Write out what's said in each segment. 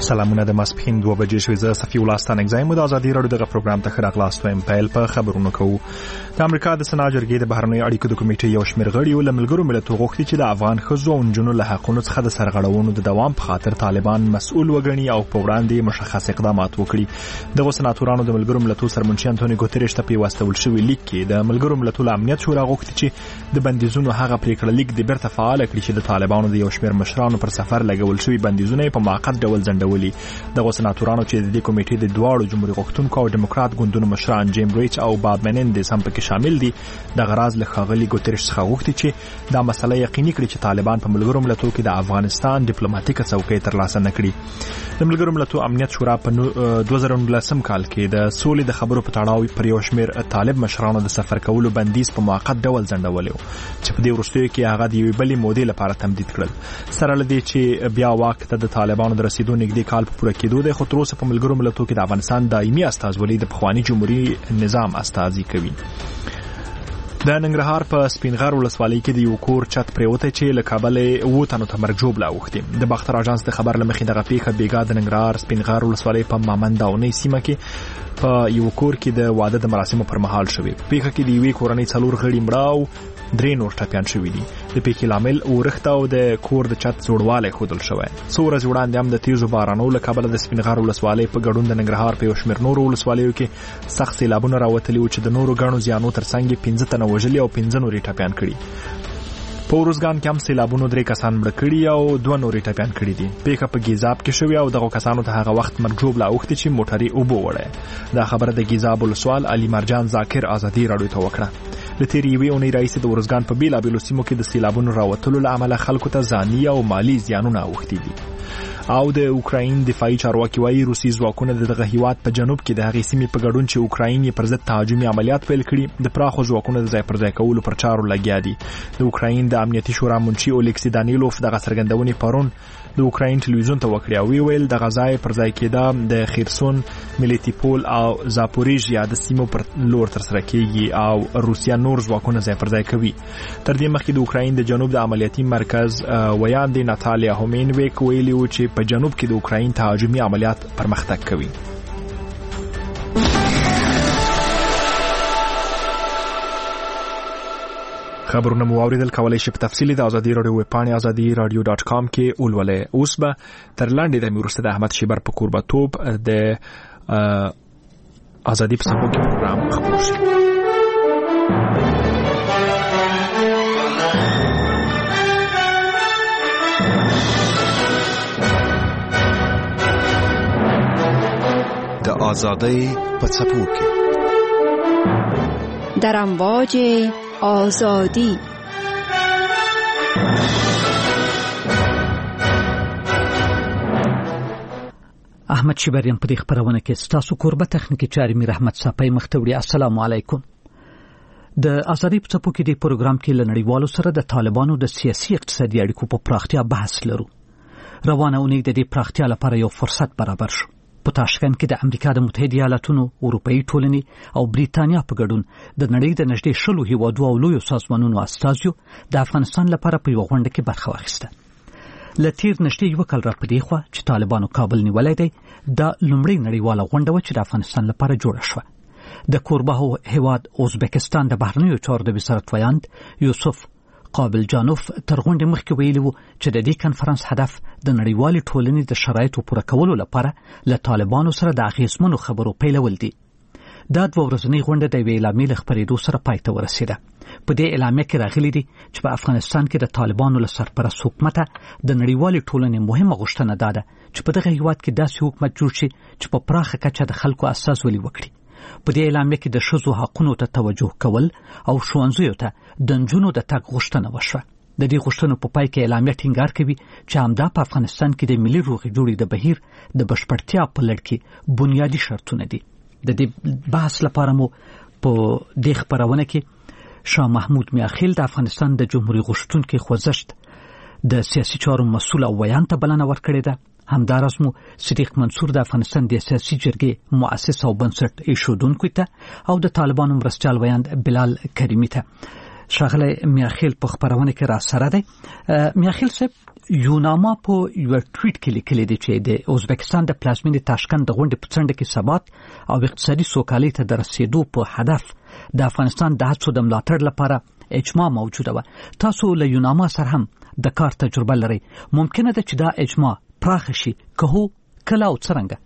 سلامونه د ماسپښین 2 بجې شوې. زه صفي الله ستانکزایم د ازادي راډیو دغه پروګرام ته ښه راغلاست وایم. پیل په خبرونو کوو. د امریکا د سنا جرګې د بهرنیو اړیکو د کمیټې یو شمېر غړي له ملګرو ملتونو غوښتي چې د افغان ښځو او نجونو له حقونو څخه د سرغړونو د دوام په خاطر طالبان مسؤل وګڼي او په وړاندې مشخص اقدامات وکړي. دغه سناتورانو د ملګرو ملتونو سرمنشي انټونی ګوتریش ته په واستول شوی لیک کې د ملګرو ملتونو امنیت شورا غوښتي چې د بندیزونو هغه پریکړه لیک د بیرته فعال کړي چې د طالبانو د یو شمېر مشرانو پر سفر لګول شوی بندیزونه په موقت ډول ځنډولي. دغه سناتورانو چې د دې کمیټې د دواړو جمهوریت غوښتونکو او دیموکرات ګوندونو مشران جیم ریچ او باب منندز هم پکې شامل دي، د غراض له ښاغلي ګوتریش څخه غوښتي چې دا مسله یقیني کړي چې طالبان په ملګرو ملتونو کې د افغانستان ډیپلوماټیکه څوکۍ ترلاسه نه کړي. د ملګرو ملتونو امنیت شورا په 2019 کال کې د سولې د خبرو په تړاو پر یو شمېر طالب مشرانو د سفر کولو بندیز په موقت ډول ځنډولی و چې په دې وروستیو کې هغه د یوې بلې مودې لپاره تمدید کړل. سره له دې چې بیا واک ته د طالبانو د رسیدو نږدې کال په پوره کېدو دی، خو تر اوسه په ملګرو ملتونو کې د افغانستان دایمي استازولي د پخواني جمهوریت نظام استازي کوي. د ننګرهار په سپینغر ولسوالۍ کې د یو کور چت پریوتی چې له کابل 7 تنو ته مرګ ژوبله اوښتې. د باختر اژانس د خبر له مخې دغه پیښه بیګا د ننګرهار سپینغر ولسوالۍ په مامند داونۍ سیمه کې په یو کور کې د واده د مراسمو پر مهال شوې. پیښه کې د یوې کورنۍ 4 غړي مړه او 3 نور ټپیان شوي دي. د پیښې لامل اورښت او د کور د چت زوړوالی ښودل شوی. څو ورځې وړاندې هم د تیزو بارانو له کبله د سپینغر ولسوالۍ په ګډون د ننګرهار په یو شمېر نورو ولسوالیو کې سخت سیلابونه راوتلي وو چې د نورو ګڼو زیانو ترڅنګ 15 تنه وژلي او 15 نورې ټپیان کړي. په ورزګان کې هم سیلابونو 3 کسان مړه کړي او 2 نورې ټپیان کړي دي. پیښه په ګیزاب کې شوې او دغه کسانو ته هغه وخت مرګ ژوبله اوښتې چې موټرې اوبه وړی. دا خبره د ګیزاب ولسوال علي مرجان ذاکر ازادي راډیو ته وکړه. د تیرې یوې اونۍ راهیسې د ورزګان په بېلابېلو سیمو کې د سیلابونو راوتلو له امله خلکو ته ځاني او مالي زیانونه اوښتي دي. او د اوکراین دفاعي چارواکي وايي روسي ځواکونه د دغه هیواد په جنوب کې د هغې سیمې په ګډون چې اوکراین یې پر ضد تهاجمي عملیات پیل کړي د پراخو ځواکونو د ځای پر ځای کولو پر چارو لګیا دي. د اوکراین د امنیتي شورا منشي اولیکسي دانیلوف دغه څرګندونې پرون د اوکراین ټلویزیون ته وکړې او ویل د غزای پر ځای کېده د خیرسون، ملیتیپول او زاپوریژیا د سیمو پر لور ترسره کېږي او روسیا نور ځواکونه ځای پر ځای کوي. تر دې مخکې د اوکراین د جنوب د عملیاتي مرکز ویاندې ناتالیا هومینویک ویلي و چې په جنوب کې د اوکراین تهاجمي عملیات پرمختګ کوي. خبرونه مو اوریدل، کولای شئ په تفصیل د ازادي راډیو ویب پاڼې azadi.radio.com کې ولولئ. اوس به تر لاندې د وروسته د احمد شیبر په کوربتوب د ازادي په سمو کې پروګرام خبرو شي. د ازادۍ په څپو کې در امواج آزادی. احمد شیبریان په دې خبرونه کې ستاسو کوربه تخنیکی چاري میر احمد صاحب مختوړي. السلام علیکم. د ازادي په څپو کې د پروګرام کې لنړیوالو سره د طالبانو د سیاسي اقتصادي اړیکو په پراختیا بحث لرو. روانه اونۍ د دې پراختیا لپاره یو فرصت برابر شو. په تاشکند کې د امریکا د متحده ایالاتونو، اروپאי ټولنې او بریتانیا په ګډون د نړۍ د نږدې 10 هیوادو او لویو سازمانونو استازیو د افغانستان لپاره په یو غونډه کې برخه واخیسته. له تیر نږدې یو کال راپدې خوا چې طالبانو کابل نیولی دی، دا لومړی نړیواله غونډه وه چې د افغانستان لپاره جوړه شوه. د کوربه هیواد ازبکستان د بهرنیو چارو د وزارت ویاند یوسف قابل جانوف تر غونډې مخکې ویلي وو چې د دې کنفرانس هدف د نړیوالې ټولنې د شرایطو پوره کولو لپاره له طالبانو سره د اغېزمنو خبرو پیلول دي. دا 2 ورځنۍ غونډه د یوې اعلامیې له خپرېدو سره پای ته ورسېده. په دې اعلامیه کې راغلي دي چې په افغانستان کې د طالبانو له سرپرست حکومته د نړیوالې ټولنې مهمه غوښتنه دا ده چې په دغه هیواد کې داسې حکومت جوړ شي چې په پراخه کچه د خلکو استازولي وکړي. په دې اعلامیه کې د ښځو حقونو ته توجه کول او ښوونځیو ته د نجونو د تګ غوښتنه وشوه. د دې غوښتنو په پای کې اعلامیه ټینګار کوي چې همدا په افغانستان کې د ملي روغې جوړې د بهیر د بشپړتیا په لړ کې بنیادي شرطونه دي. د دې بحث لپاره مو په دې خبرونه کې شاه محمود میاخیل د افغانستان د جمهوریت غوښتونکي خوځښت د سیاسي چارو مسؤل او ویان ته بلنه ورکړې ده. همداراز مو صدیق منصور د افغانستان د سیاسي جرګې مؤسس او بنسټ ایښودونکی ته او د طالبانو مرستیال ویاند بلال کریمی ته. شغله میاخیل په خبرونه کې را سره ده. میاخیل صاحب یوناما په یو ټویټ کې لیکلی دی چې د ازبکستان د پلازمینې تاشکند د غونډې په څنډه کې ثبات او اقتصادي سوکالۍ ته د رسیدو په هدف د افغانستان د هڅو د ملاتړ لپاره اجماع موجوده و. تاسو له یوناما سره هم د کار تجربه لرئ. ممکنه ده چې دا اجماع پراخ شي که هو کله او څرنګه؟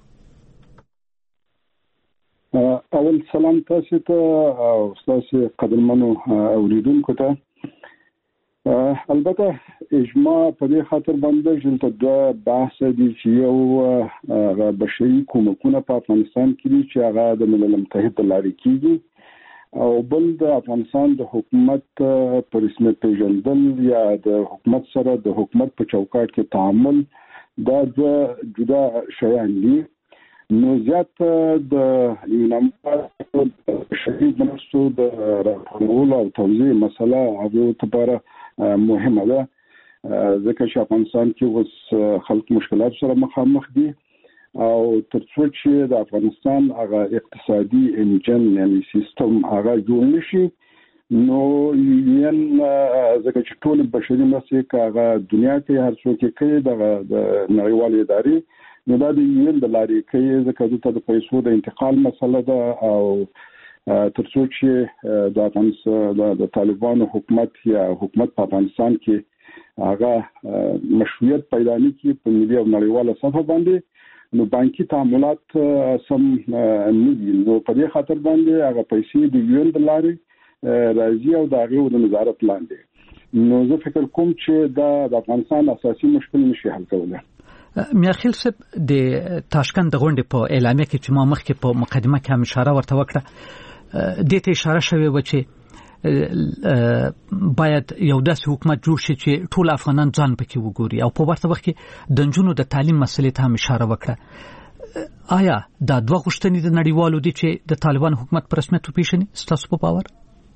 اول سلام تاسو ته او تاسو قدرمنو اوریدونکو ته. البته اجماع په دې خاطر باندې چې د بحث دي چې یو بشري کومکونه په افغانستان کې دي چې هغه د ملل متحد لارې کیږي او بل د افغانستان د حکومت پر رسمیت پیژندل یا د حکومت سره د حکومت په چوکاټ کې تعامل دا جدا شیان دي. نو زیات د یوناما شدید مرستو د راټولولو او توزیع مسله هغه لپاره مهمه ده ځکه چې افغانستان کې اوس خلک مشکلات سره مخامخ دي او ترڅو چې د افغانستان هغه اقتصادي انجن یعنی سیستم هغه جوړ نشي نو یین ځکه چې ټول بشري مرستې هغه دنیا کې هر څوک کوي د نړیوال ادارې نو دا د یون د لارې کوي ځکه د پیسو د انتقال مسله ده او ترڅو چې د افغانستان د طالبانو حکومت یا حکومت په افغانستان کې هغه مشروعیت پیدا نکړي په ملي او نړیواله سطح باندې نو بانکي تعاملات سم نه دي. نو په دې خاطر باندې هغه پیسې د یون د لارې راځي او د هغه د نظارت لاندې. نو زه فکر کوم چې د افغانستان اساسي مشکل نشي حل کولای. میاخیل صاحب د تاشکند د غونډې په اعلامیه کې چې ما مخکې په مقدمه کې هم اشاره ورته وکړه دې ته اشاره شوې و چې باید یو داسې حکومت جوړ شي چې ټول افغانان ځان پکې وګوري او په ورته وخت کې د نجونو د تعلیم مسلې ته هم اشاره وکړه. آیا دا دوه غوښتنې د نړیوالو دي چې د طالبان حکومت په رسمیت وپیژني ستاسو په باور؟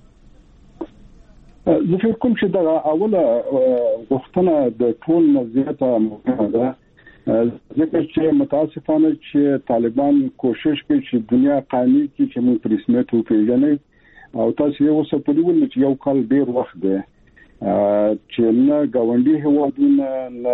زه فکر کوم چې دا اوله غوښتنه د ټول نظریه مهمه ده ځکه چې متاسفانه چې طالبان کوشش کوي چې دنیا قانوني کې چې موږ پر رسمیت وپیژنو او تاسو یې اوس په دې ول چې یو کال ډیر وخت دی چې نه گاونډي هوادونه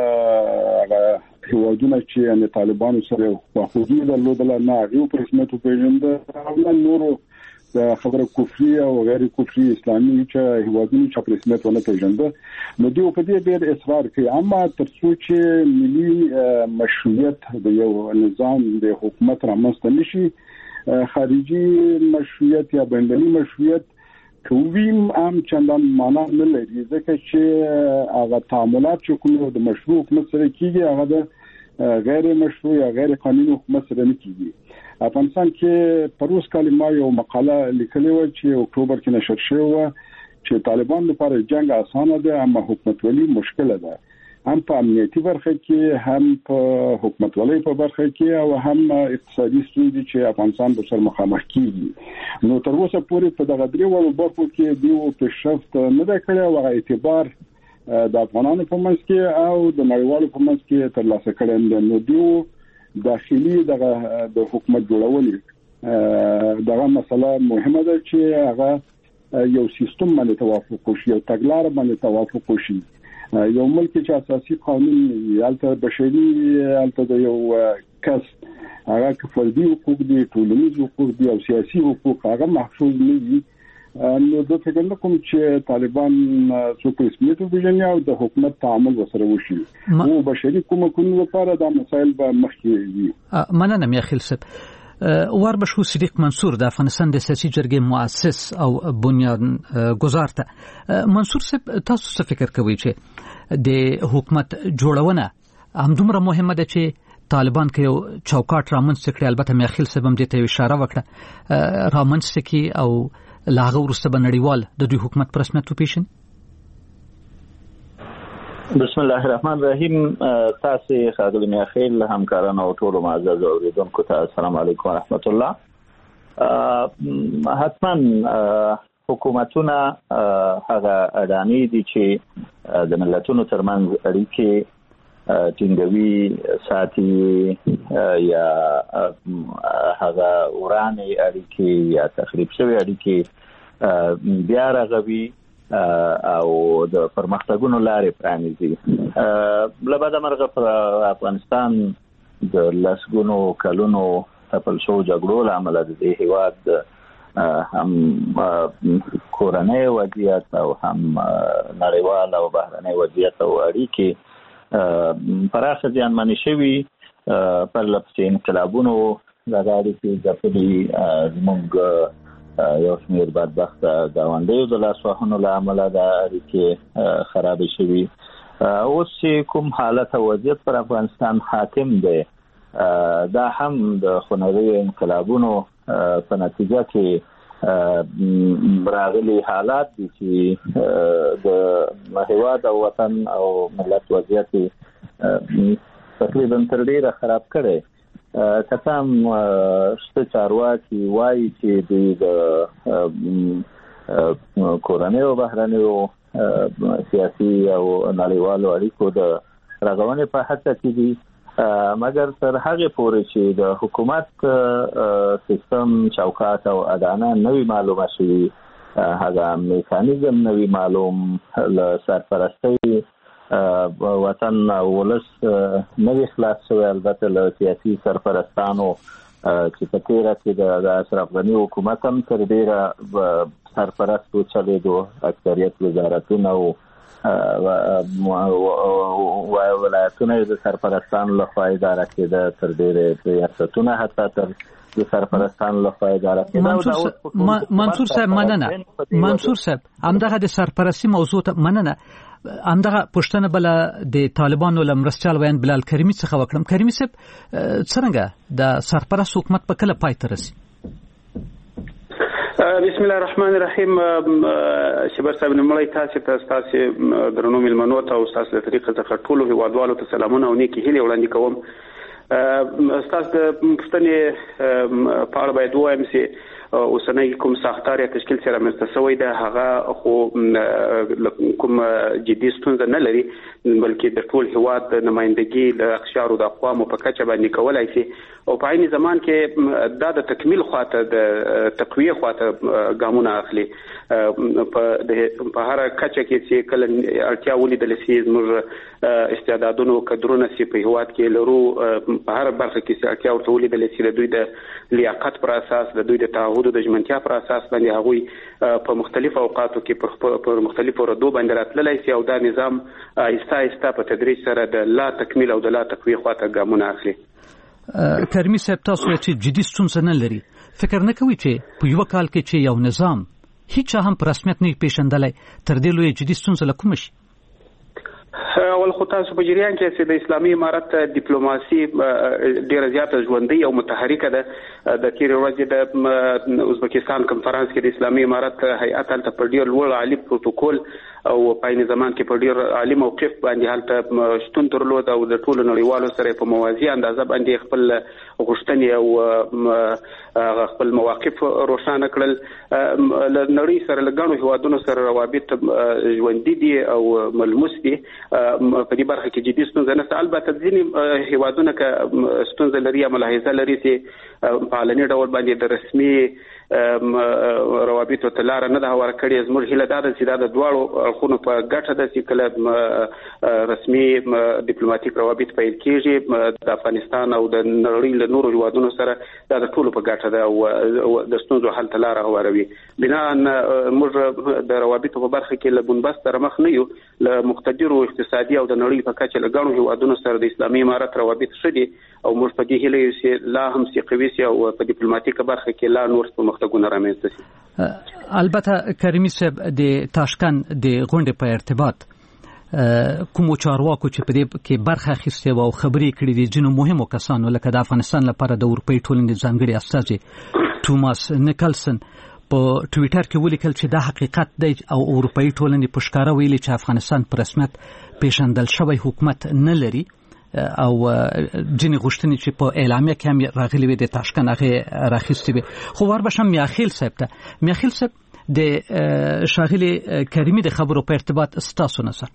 نه هوادونه چې ان طالبان سره په حدود درلودل نه هغه پر رسمیت وپیژنده او نورو د خبره کفري او غیر کفري اسلامي چې هوادونه چې پر رسمیت ونه پیژنده نو دوی په دې ډېر اصرار کوي. اما ترڅو چې ملي مشروعیت د یو نظام د حکومت رامنځته نشي خارجي مشروعیت یا بین‌المللي مشروعیت کوم عام چندان معنا نه لري ځکه چې هغه تعاملات چې کوم د مشروع حکومت سره کیږي هغه د غیر مشروع یا غیر قانوني حکومت سره نه کیږي. افغانستان کې پروس کلمه یو مقاله لیکلې و چې اکتوبر کې نشر شوه و چې طالبان لپاره جنگ اسانه ده اما حکومت ولی مشکل ده هم په امنیتي برخه کې هم په حکومت ولی په برخه کې او هم اقتصادي ستونزې چې افغانستان به سره مخامخ کیږي. نو تر اوسه پورې په دغه درې برخو کې دیو پیشرفت نه ده کړی او اعتبار د افغانانو په منځ کې او د نړیوالو په منځ کې ترلاسه کړي. نو دیو داخلي د حکومت جوړول دغه مسله مهمه ده چې هغه یو سیستم باندې توافق وشي یو تګلار باندې توافق وشي. یو ملک چې اساسي قانون یالته بشري یالته د یو کس هغه فردي حقوق دي ټولنیز حقوق دي او سیاسي حقوق هغه محفوظ نه دي. نو د فکر نه کوم چې طالبان څوک رسمیت وپیژني او د حکومت تعامل وسره وشي او بشري کومکونو لپاره دا مسایل به مخکې وي. مننه میاخیل صاحب. وربشو صدیق منصور د افغانستان د سیاسي جرګې مؤسس او بنیاد گذار ته. منصور صاحب تاسو څه فکر کوئ چې د حکومت جوړونه همدومره مهمه ده چې طالبان کې یو چوکاټ رامنځته کړي؟ البته میاخیل صاحب هم دې ته اشاره وکړه رامنځته کړي او لاغه ورسته بنړیوال د دوی حکومت پر رسمیت وپیژني. بسم الله الرحمن الرحیم. تاسو خاغلی میاخیل همکارانو او ټول معزز اوریدونکو ته السلام علیکم ورحمت الله. حتما حکومتونه هغه اډانی دي چې د ملتونو ترمنځ اړیکې ټینګوي ساتي یا هغه ورانه اړیکې یا تخریب شوی اړیکې بیا راغوي او د پرمختګونو لارې پرانیزي. لبعد مرغه پر افغانستان د لسګونو کلونو تپل شو جګړو له امله د دې هیواد هم کورنۍ وضعیت او هم نړیوال او بهرنۍ وضعیت او اړیکې پراخه زیانمنې شوي پر لپسې انقلابونو د اړیکې ځپلي زموږ یو شمېر بدبخته ګاونډیو د لاسوهنو له امله د اړیکې خرابې شوي. اوس چې کوم حالت او وضعیت پر افغانستان حاکم دی دا هم د خونړیو انقلابونو په نتیجه کې راغلي حالات دي چې د هیواد او وطن او ملت وضعیت تقریبا تر ډیره خراب کړی. کتام شته چارواکي وایي چې د کورنۍ او بهرنیو سیاسي او نړیوالو اړیکو د رغونې په هڅه کې دي، مګر تر هغه پورې چې د حکومت سیستم چوکاټ او ادانه نوی معلومه شي، هغه میکانیزم نوی معلوم له سرپرستی وطن ولس نوی خلاص شوی، البته له سیاسي سرپرستانو چې په تیره کې د اشرف غني حکومت هم تر ډیره سرپرستو چلېدو، اکثریت وزارتونه او ولایتونه د سرپرستانو لخوا اداره کېده، تر ډیره ریاستونه حتی تر د سرپرستانو لخوا اداره کېده. منصور صاحب مننه. منصور صاحب همدغه د سرپرستی موضوع ته مننه. همدغه پښتنه بل د طالبانو لمرستيال وین بلال کریمی څخه وکړم. کریمی صاحب څنګه د سرپرست حکومت په کله پای ته رسي؟ بسم الله الرحمن الرحیم. شبر صاحب نمړی تاسو درنو ملمنو ته او تاسو د طریقې څخه ټولو هیوادوالو ته سلامونه او نیکی هیلې وړاندې کوم. تاسو د پښتنې په اړه باید وایم چې اوسنۍ کوم ساختار یا تشکیل سره رامنځته شوی دی هغه خو کوم جدي ستونزه نه لري، بلکې د ټول هیواد د نمائندګي د اقشارو د اقوامو په کچه باندې کولای شي او په عین زمان کې دا د تکمیل خواته د تقویه خواته ګامونه اخلي. په هر کچه کې چې کله اړتیا ولیدل شي زموږ استعدادونو کډرونه سي په هیواد کې لرو، په هر برخه کې چې اړتیا ورته ولیدل شي د دوی د لیاقت پر اساس، د دوی د تعهد د ژمنتیا پر اساس باندې هغوی په مختلفو اوقاتو کې په مختلفو ردو باندې راتللی شي او دا نظام آهسته آهسته په تدریج سره د لا تکمیل او د لا تقویه خواته ګامونه اخلي. کریمی صاحب تاسو چې جدي ستونزه نه لري، فکر نه کوي چې په یو کال کې چې یو نظام هیڅ هم په رسمیت نه پیژندلی تر دې لوی جدي ستونزه له کومه شي؟ اول خو تاسو په جریان کې چې د اسلامي امارت ډیپلوماسي ډیره زیاته ژوندۍ او متحرکه ده. د تیر ورځې د ازبکستان کنفرانس کې د اسلامي امارت هیئت هلته په ډیر لوړ عالی پروتوکول او په عین زمان کې په ډیر عالی موقف باندې هلته شتون درلود او د ټولو نړیوالو سره په موازی اندازه باندې خپل غوښتنې او خپل مواقف روښانه کړل. نړۍ سره لګانو هیوادونو سره روابط ژوندۍ دي او ملموس دي. په دې برخه کې جدي ستونزه نشته. البته ځینې هیوادونه که ستونزه لري یا ملاحظه لري چې په علني ډول باندې د رسمي روابطو ته لاره نه ده ورکړې. زموږ هیله دا ده چې دا د دواړو اړخونو په ګټه ده چې کله رسمي ډیپلوماټیک روابط پیل کېږي د افغانستان او د نړۍ له نورو هیوادونو سره دا د ټولو په ګټه ده او د ستونزو حل ته لاره هواروي. بنا موږ د روابطو په برخه کې له بنبست سره مخ نه یو، له مقتدرو اقتصادي او د نړۍ په کچه له ګڼو هیوادونو سره د اسلامي امارت روابط ښه دي او موږ په دې هیله یو چې لا هم قوي شي او په ډیپلوماټیکه برخه کې لا نور پرمختګونه رامنځته شي. البته کریمی صاحب د تاشکند د غونډې په ارتباط کوم چارواکو چې په دې کې برخه اخیستې او خبرې کړې دي ځینو مهمو کسانو لکه د افغانستان لپاره د اروپאי ټولنې ځانګړي استازي توماس نیکلسن په ټویټر کې ولیکل چې دا حقیقت دی او اروپאי ټولنې په ښکاره ویلي چې افغانستان په رسمیت پیژندل شوی حکومت نه لري او ځینې غوښتنې چې په اعلامیه کې هم راغلي وي د تاشکند هغې راخیستې وي. خو وربشم میاخیل صاحب ته میاخیل صاحب د ښاغلي کریمي د خبرو په ارتباط ستاسو نظر؟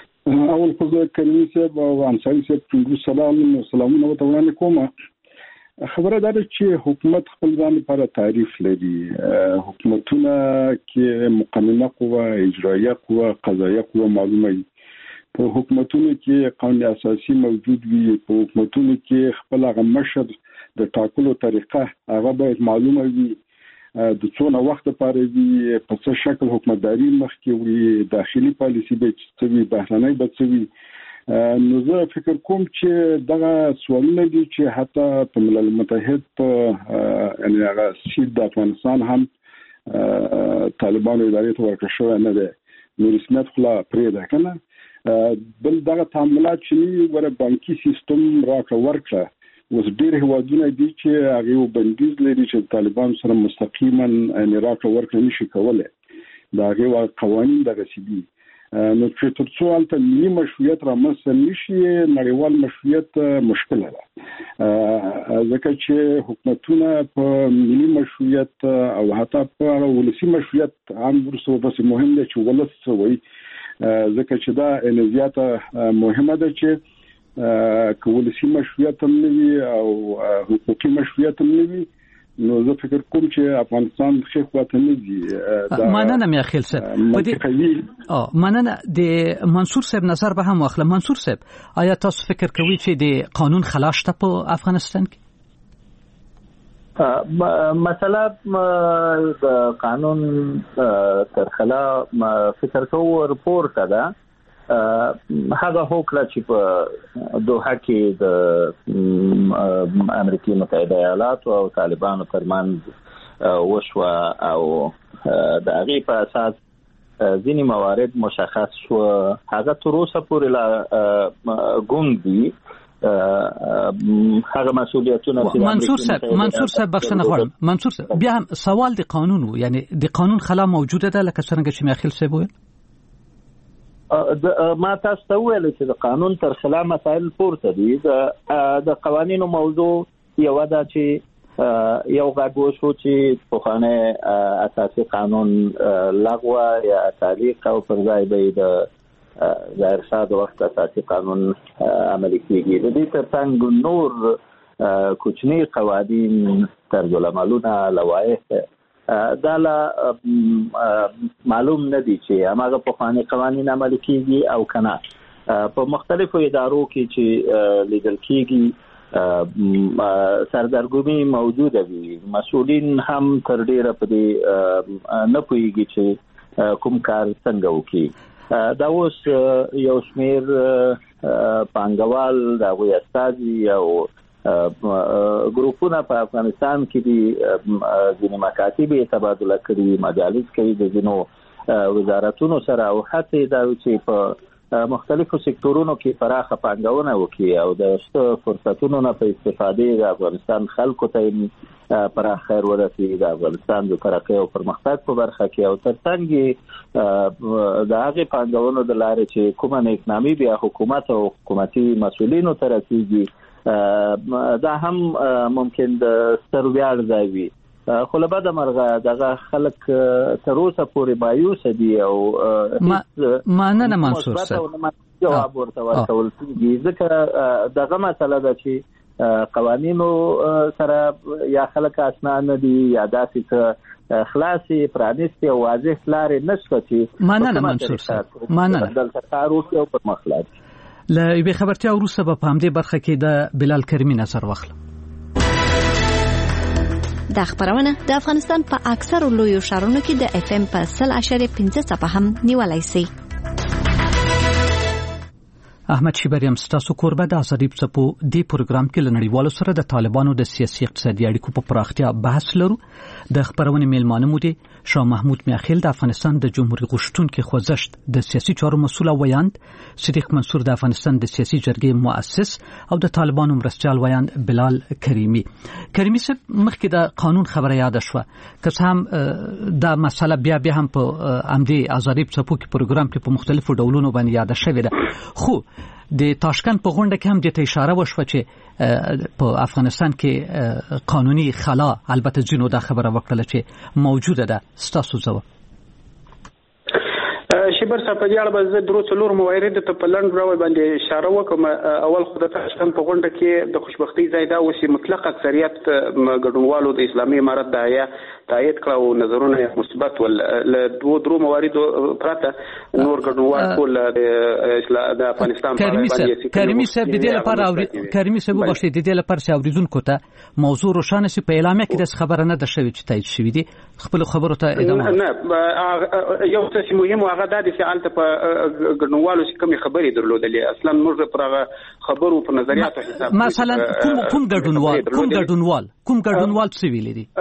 اول خو زه کریمي صاحب او انصاري صاحب ټول سلامونه ورته وړاندې کوم. خبره ده چې حکومت خپل ځان لپاره تعریف لري. حکومتونه کې مقننه قوه، اجرایه قوه، قضایه قوه معلومه وي. په حکومتونو کې قانون اساسي موجود وي. په حکومتونو کې خپل هغه مشر د ټاکلو طریقه هغه باید معلومه وي، د څونه وخت لپاره وي، په څه شکل حکومتداري مخکې وي، داخلي پالیسي به څه وي، بهرنۍ به څه وي. نو زه فکر کوم چې دغه سوالونه دي چې حتی په ملل متحد په یعنی هغه سیټ د افغانستان هم طالبانو ادارې ته ورکړل شوی نه دی، نو رسمیت خو لا پرېږده که نه. بل دغه تعاملات چې ور بانکي سیستم راکړه ورکړه، اوس ډېر هیوادونه دي چې هغه یو بندیز لري چې طالبان سره مستقیما یعنی راکړه ورکړه نشي کولی، دا هغه قوانین دغسې دي. نو چې تر څو هلته ملي مشروعیت رامنځته نشي، نړیوال مشروعیت مشکله ده، ځکه چې حکومتونه په ملي مشروعیت او حتی په ولسي مشروعیت هم وروسته بس مهم دی چې ولس څه وایي، ځکه چې دا زیاته مهمه ده چې که ولسي مشروعیت هم نه وي او حقوقي مشروعیت هم نه وي، نو زه فکر کوم چې افغانستان ښه خواته نه ځي. مننه مې اخیل صاحب. مننه. د منصور صاحب نظر به هم واخله. منصور صاحب، آیا تاسو فکر کوئ چې د قانون خلا شته په افغانستان کې؟ مسله د قانون تر خلا فکر کوو رپورټ ده. هغه هوکړه چې په دوحه کې د امریکای متحده ایالاتو او طالبانو ترمنځ وشوه او د هغې په اساس ځینې موارد مشخص شو، هغه تر اوسه پورې لا ګونګ دي. هغه مسؤلیتونه منصور صاحب بخښنه غواړم. منصور صاحب، بیا هم سوال د قانون و، یعنی د قانون خلا موجوده ده لکه څنګه چې مې اخیل صاحب وویل. ما تاسو ته ویل چې د قانون تر خلا مسائل پورته دي. د قوانینو موضوع یو ده چې یو غږ وشو چې پخوانی اساسي قانون لغوه یا تعلیق او پر ځای به د ظاهر شاه د وخت اساسي قانون عملي کېږي. د دې ترڅنګ نور کوچني قوانین، طرزالعملونه، لوایح دا لا معلوم نه دي چې هماغه پخوانی قوانین عملي کېږي او کنه. په مختلفو ادارو کې چې لیدل کېږي سردرګمي موجوده وي، مسؤلین هم تر ډیره په دې نه پوهیږي چې کوم کار څنګه وکړي. دا اوس یو شمیر پانګوال، د هغوی استازي او ګروپونه په افغانستان کې دي ځینې مکاتب تبادله کړي، مجالس کوي د ځینو وزارتونو سره، او هڅې دا چې په مختلفو سکتورونو کې پراخه پانګونه وکړي او د شته فرصتونو نه په استفادې د افغانستان خلکو ته پراخ خیر ورسوي، د افغانستان د ترقۍ او پرمختګ په برخه کې، او ترڅنګ د هغې پانګونو د لارې چې کومه نیکنامي بیا حکومت او حکومتي مسؤلینو ته رسیږي، دا هم ممکن د ستر ویاړ ځای وي. خو له بده مرغه دغه خلک تر اوسه پورې مایوسه دي او مننه منصور صاحب جواب ورته ورکول کېږي، ځکه دغه مسله ده چې قوانینو سره یا خلک اشنا نه دي یا داسې څه خلاصې پرانیستې او واضح لارې نشته چې مننه منصور صاحب. مننه. دلته کار وکړي او پرمخ لاړ شي. له یوې خبرتیا وروسته به په همدې برخه کې د بلال کریمي نظر واخلم. دا خبرونه د افغانستان په اکثر لویو ښارونو کې د اف ام په 100.5 څخه هم نیولای شي. احمد شیبریم ستاسو کوربه د ازادي په دې پروګرام کې لنړیوالو سره د طالبانو د سیاسي اقتصادي اړیکو په پراختیا بحث لرو. د خبرونې میلمانه مو دي شاه محمود میاخیل د افغانستان د جمهوریت غوښتونکو خوځښت د سیاسي چارو مسؤل ویاند، صدیق منصور د افغانستان د سیاسي جرګې مؤسس، او د طالبانو مرستيال ویاند بلال کریمي. کریمي صاحب، مخکې د قانون خبره یاد شوه، که څه هم دا مسله بیا هم په امدې ازادي په پروګرام کې په مختلفو ډولونو باندې یاد شوې ده، خو د تاشکند په غونډه کې هم د ته اشاره وشوه چې په افغانستان کې قانوني خلا، البته ځینو دا خبره وکړه چې موجوده ده. ستاسو ځواب؟ شبر صاحب په اړه به زه درو څلور موارد ته په لنډ ډول باندې اشاره وکم. اول خو د تاشکند په غونډه کې د خوشبختي ځای دا اوس مطلق اکثریت ګډونوالو د اسلامي امارت داعیه تایید کړ او نظرونه مثبت ول له درو موارد پرته نور ګډونوال ټول د افغانستان په اړه باندې کریمي صاحب د دې لپاره کریمي صاحب بخښي د دې لپاره چې اوریدونکو ته موضوع روښانه شي په اعلامیه کې د خبره نه ده شوې چې تایید شوې دي خپل خبرو ته ادامه نه یو څه مهم هغه د فعالته په ګډونوالو چې کومې خبرې درلودلې اصلا موږ پر هغه خبرو په نظریاتو حساب مثلا کوم ګډونوال څه ویلي دي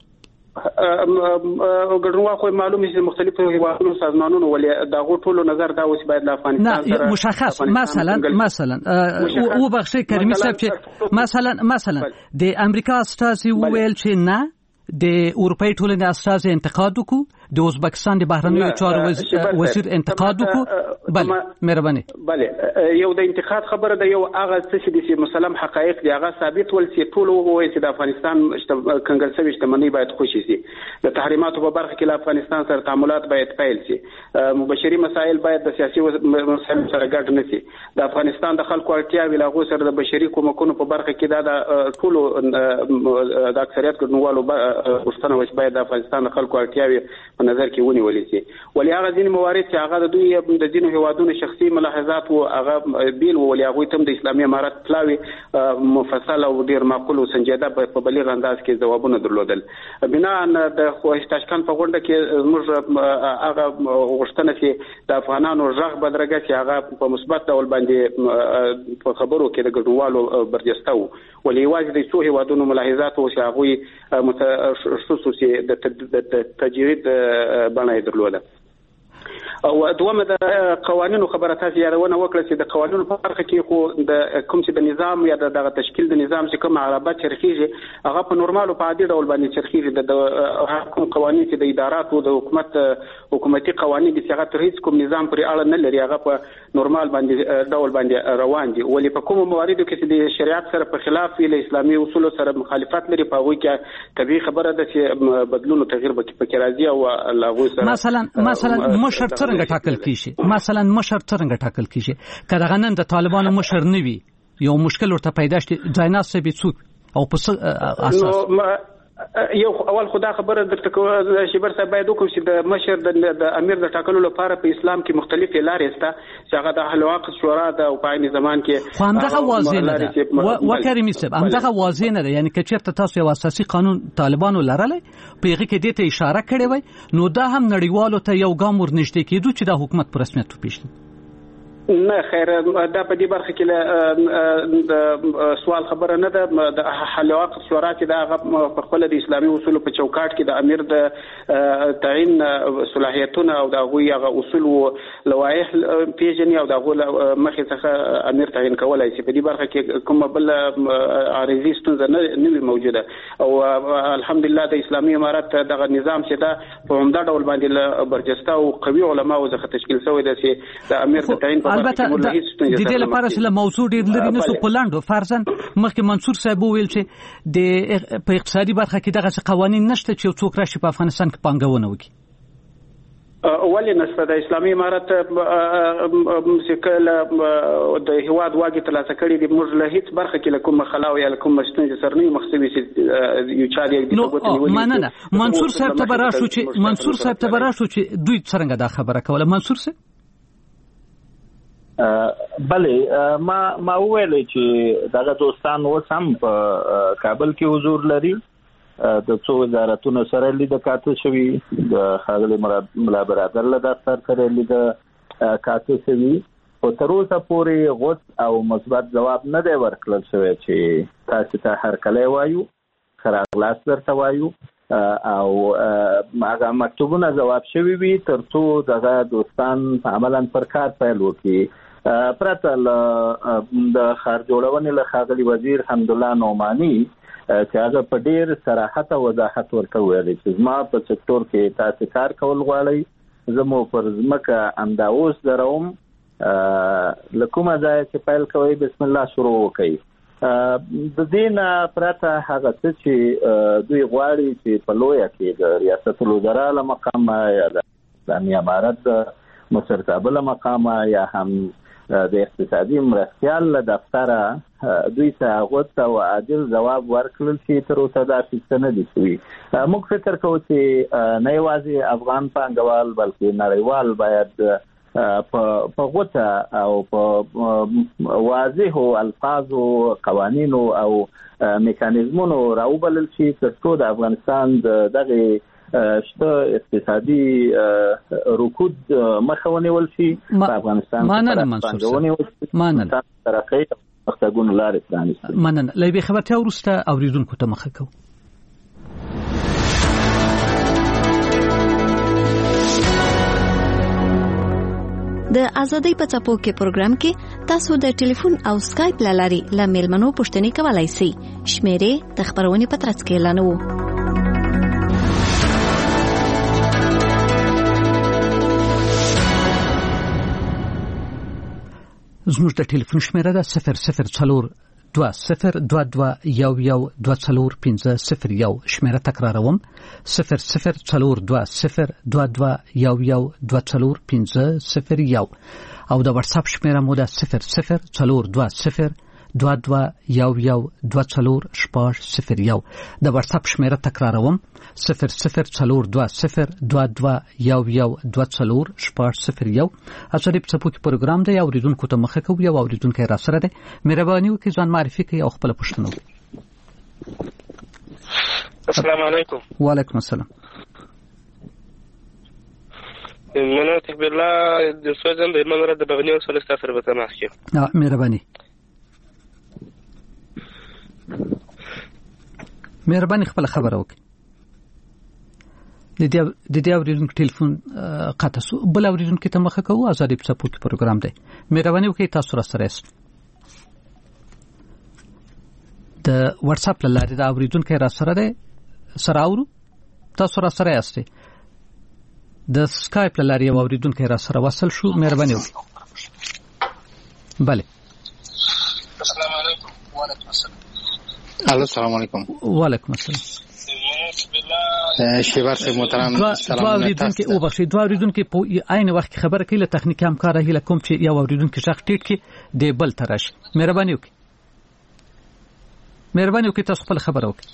ګډونوال خو معلومه چې مختلفو هیوادونو سازمانونو ولې دا غوټولو نظر دا اوس باید د افغانستان سره مشخص مثلا او بخښي کریمي صاحب چې مثلا د امریکا استازي ویل چې نه د اروپאי ټولنې استازي انتقاد وکړو د ازبکستان د بهرنیو چارو وزیر انتقاد وکړو. بله مهرباني. بله یو د انتقاد خبره ده یو هغه څه چې مسلم حقایق دی هغه ثابت ول چې ټول وایي چې د افغانستان کنګل شوی شتمنۍ باید خوشي شي د تحریماتو په برخه کې له افغانستان سره تعاملات باید پیل شي بشري مسایل باید د سیاسي مسایل سره ګډ نه شي د افغانستان د خلکو اړتیاوې له هغو سره د بشري کومکونو په برخه کې دا د ټولو د اکثریت ګډونوالو غوښتنه وشي باید د افغانستان د خلکو اړتیاوې په نظر کې ونیول شي ولې هغه ځینې موارد چې هغه د دوی د ځینو هیوادونو شخصي ملاحظات او هغه بیل ولې هغه تم د اسلامي امارت پلاوي مفصل او ډیر معقول او سنجیده په بلیغ انداز کې ځوابونه درلودل. بنا د تاشکند په غونډه کې موږ هغه غوښتنه چې د افغانانو رغ بدرګه چې هغه په مثبت ډول باندې په خبرو کې د ګډونوالو برجسته وو ولې واځي د څو هیوادونو ملاحظات او هغه خصوصي د تجرید بڼه درلوده. او دومره د قوانینو خبره تاسو یادونه وکړه چې د قوانینو په برخه کې خو د کوم چې د نظام یا د تشکیل د نظام چې کوم عربات چرخیږي هغه په نورمالو په عادي ډول باندې چرخیږي د کوم قوانین چې د اداراتو د حکومتي قوانین د هغه تر هیڅ کوم نظام پرې اړه نه لري هغه په نورمال باندې ډول باندې روان دي ولې په کوم مواردو کې چې د شریعت سره په خلاف ویل اسلامي اصول سره مخالفت لري په هغه کې طبيعي خبره ده چې بدلون او تغییر پکې راځي او لاغو سره مثلا مشر څنګه ټاکل کیږي کله غنن د طالبانو مشر نوي یو مشکل ورته پیدا شي ځایناس به څوک او په اساس یو اول خدا خبره درته کوم شبر صاحب باید وکړو چې د مشر د امیر د ټاکلو لپاره په اسلام کې مختلفې لارې شته چې هغه د اهل عقد شورا د او په عین زمان کې همدغه واضح نه ده وکرمي صاحب همدغه واضح نه ده یعنی که چېرته تاسو یو اساسي قانون طالبانو لرلې په هغه کې دې ته اشاره کړې وای نو دا هم نړیوالو ته یو ګام ورنږدې کېدو چې د حکومت په رسمیت وپېژني. نه خیر دا په دې برخه کې د سوال خبره نه ده د حل عقد شورا چې دا هغه په خپل د اسلامي اصول په چوکاټ کې د امیر د تعین صلاحیتونه او د هغه اصول او لوایح پیژني او د هغه مخې څخه امیر تعین کولای شي. په دې برخه کې کوم بل عارضی ستونزه نه موجوده او الحمدلله د اسلامي امارت دغه نظام چې دا په عمده ډول باندې برجسته او قوي علما او څخه تشکیل شوی دی چې د امیر د تعین البته د دې لپاره چې موضوع ډیر لري نو په لاندو فرضاً مخکې منصور صاحب ویل چې د په اقتصادي برخه کې دغه قوانين نشته چې څوک راشي په افغانستان کې پانګونه وکړي. ولې نشته د اسلامي امارت چې کله د هیواد واګي ترلاسه کړي د موږ له هیڅ برخه کې کوم خلاو یا کوم ستونزې سره نه مخسوي چې یو چا دی د توګه مننه منصور صاحب ته براشو چې دوی څنګه دا خبره کوله. منصور صاحب بله ما وویل چې دغه دوستان اوس هم په کابل کې حضور لري د څو وزارتونو سره لیدل کاته شوی د ښاغلي ملا برادر له دفتر سره لیدل کاته شوی او تر اوسه پورې غوڅ او مثبت جواب نه دی ورکړل شوی چې تاسو ته هر کله وایو خراغلاس درته وایو او هغه مکتوبونه جواب شوی وي ترڅو دغه دوستان عملاً پر کار پیل وکړي. پرته د خار جوړونې له ښاغلي وزیر حمدالله نعماني چې هغه په ډیر صراحت او وضاحت ورته ویلي چې زما په سکتور کې تاسو کار کول غواړئ زه مو پر ځمکه همدا اوس دروم له کومه ځایه چې پیل کوئ بسم الله شروع وکړئ. د دې نه پرته هغه څه چې دوی غواړي چې په لویه کې د ریاست الوزرا له مقامه یا د اسلامي امارت مصر کابل مقام یا هم د اقتصادي مرستيال دفتر دوی ته غوښته او عادل جواب ورکړل چې تر اوسه دا څه نه دي شوي. موږ فکر کوو چې نه یوازې افغان پانګوال بلکې نړیوال باید په غوټه او په واضحو الفاظو قوانینو او میکانیزمونو راوبلل شي ترڅو د افغانستان دغه شته اقتصادي رکود مخه ونیول شي. په افغانستان کې مننه ترقی مختګون لارې پرانیستي. مننه. لې خبرتیا وروسته اوریدونکو ته مخه کوو. د ازادۍ په څپو کې پروګرام کې تاسو د ټلیفون او سکایپ لاري له میلمنو پوښتنې کولای شئ. شمیرې د خبرونې په ترڅ کې اعلانوو. زموږ د ټلیفون شمیره ده 00 20 22 11 24 شمیره تکراروم 00 20 22 11 24 او د واتس اپ شمیره مو ده 00 20 22 11 24 د واتس اپ شمیره تکراروم 00 20 22 11 24 اصلي په څپو کې پروګرام دی. اوریدونکو ته مخه کوي او اوریدونکو را سره دی. مهرباني وکړئ ځان معرفي کړئ او خپل پوښتنه وکړئ. السلام علیکم. وعلیکم السلام. مناطق بالله د سوزن د منره د بغنی او سولستا سره به تماس کړم. مهرباني خپل خبره وکړئ. د دې اوریدونکو ټلیفون قطع شو. بل اوریدونکو ته مخه کوو. ازادي په څپو کې پروګرام دی. مهرباني وکړئ تاسو را سره یاست. د واتس اپ لارې د اوریدونکو را سره دی. سره اورو تاسو را سره یاست. د سکایپ لارې یو اوریدونکو را سره وصل شو. مهرباني وکړئ. بله. السلام علیکم. وعلیکم السلام. السلام علیکم. وعلیکم السلام. شیبر صاحب محترم سلام علیکم. او بخښئ دوه اوریدونکو په عین وخت کې خبره کوي. له تخنیکي همکار هیله کوم چې یو اوریدونکو شخص ټیټ کې دی بل ترش. مهرباني وکړئ تاسو خپل خبره وکړئ.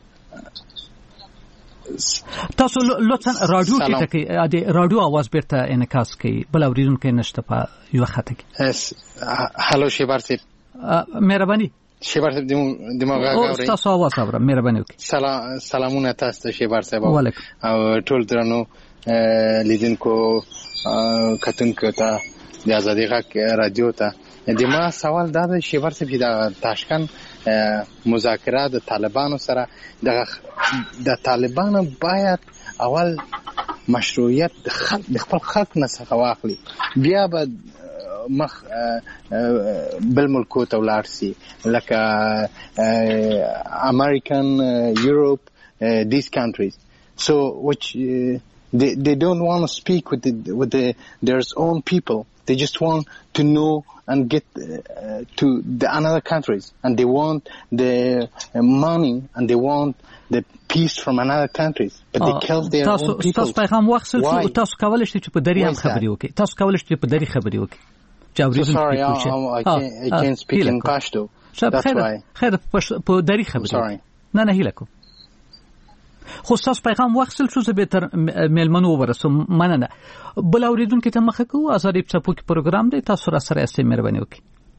تاسو لطفا رادیو کې ټکي د رادیو आवाज بیرته انعکاس کوي. بل اوریدونکو نشته په یو خط کې. هالو شیبر صاحب. مهرباني شیبر صاحب دماغ غاوري. تاسو आवाज اورم. مهرباني وکړئ. سلامونه تاسو ته شیبر صاحب. وعلیکم. او ټول درنو لیدونکو کتونکو ته د ازادي غږ رادیو ته د ما سوال دا د شیبر صاحب د تاشکند مذاکرات د طالبانو سره د طالبانو باید اول مشروعیت د خپل خلک نه څخه واخلي بیا به مخ بل ملکو ته ولاړ سي لکه American, Europe, these countries. So which they don't want to speak with their own people. They just want to know and get to the another countries, and they want the money and they want the peace from another countries, but they kill their own people. تاسو پیغام وخصل چې تاسو کولای شئ چې په دری هم خبري وکړئ. تاسو کولای شئ په دری خبري وکړئ. Sorry, I can't speak in Pashto. That's why. خیر په دری خبري. نه هیله کوم. خو تاسو پیغام وخصل شو زه به تر میلمنو ورسوم. مننه. بل اوریدونکو ته مخه کوو. ازادي په پوک پروګرام دی. تاسو را سره یاست. مهرباني وکړئ.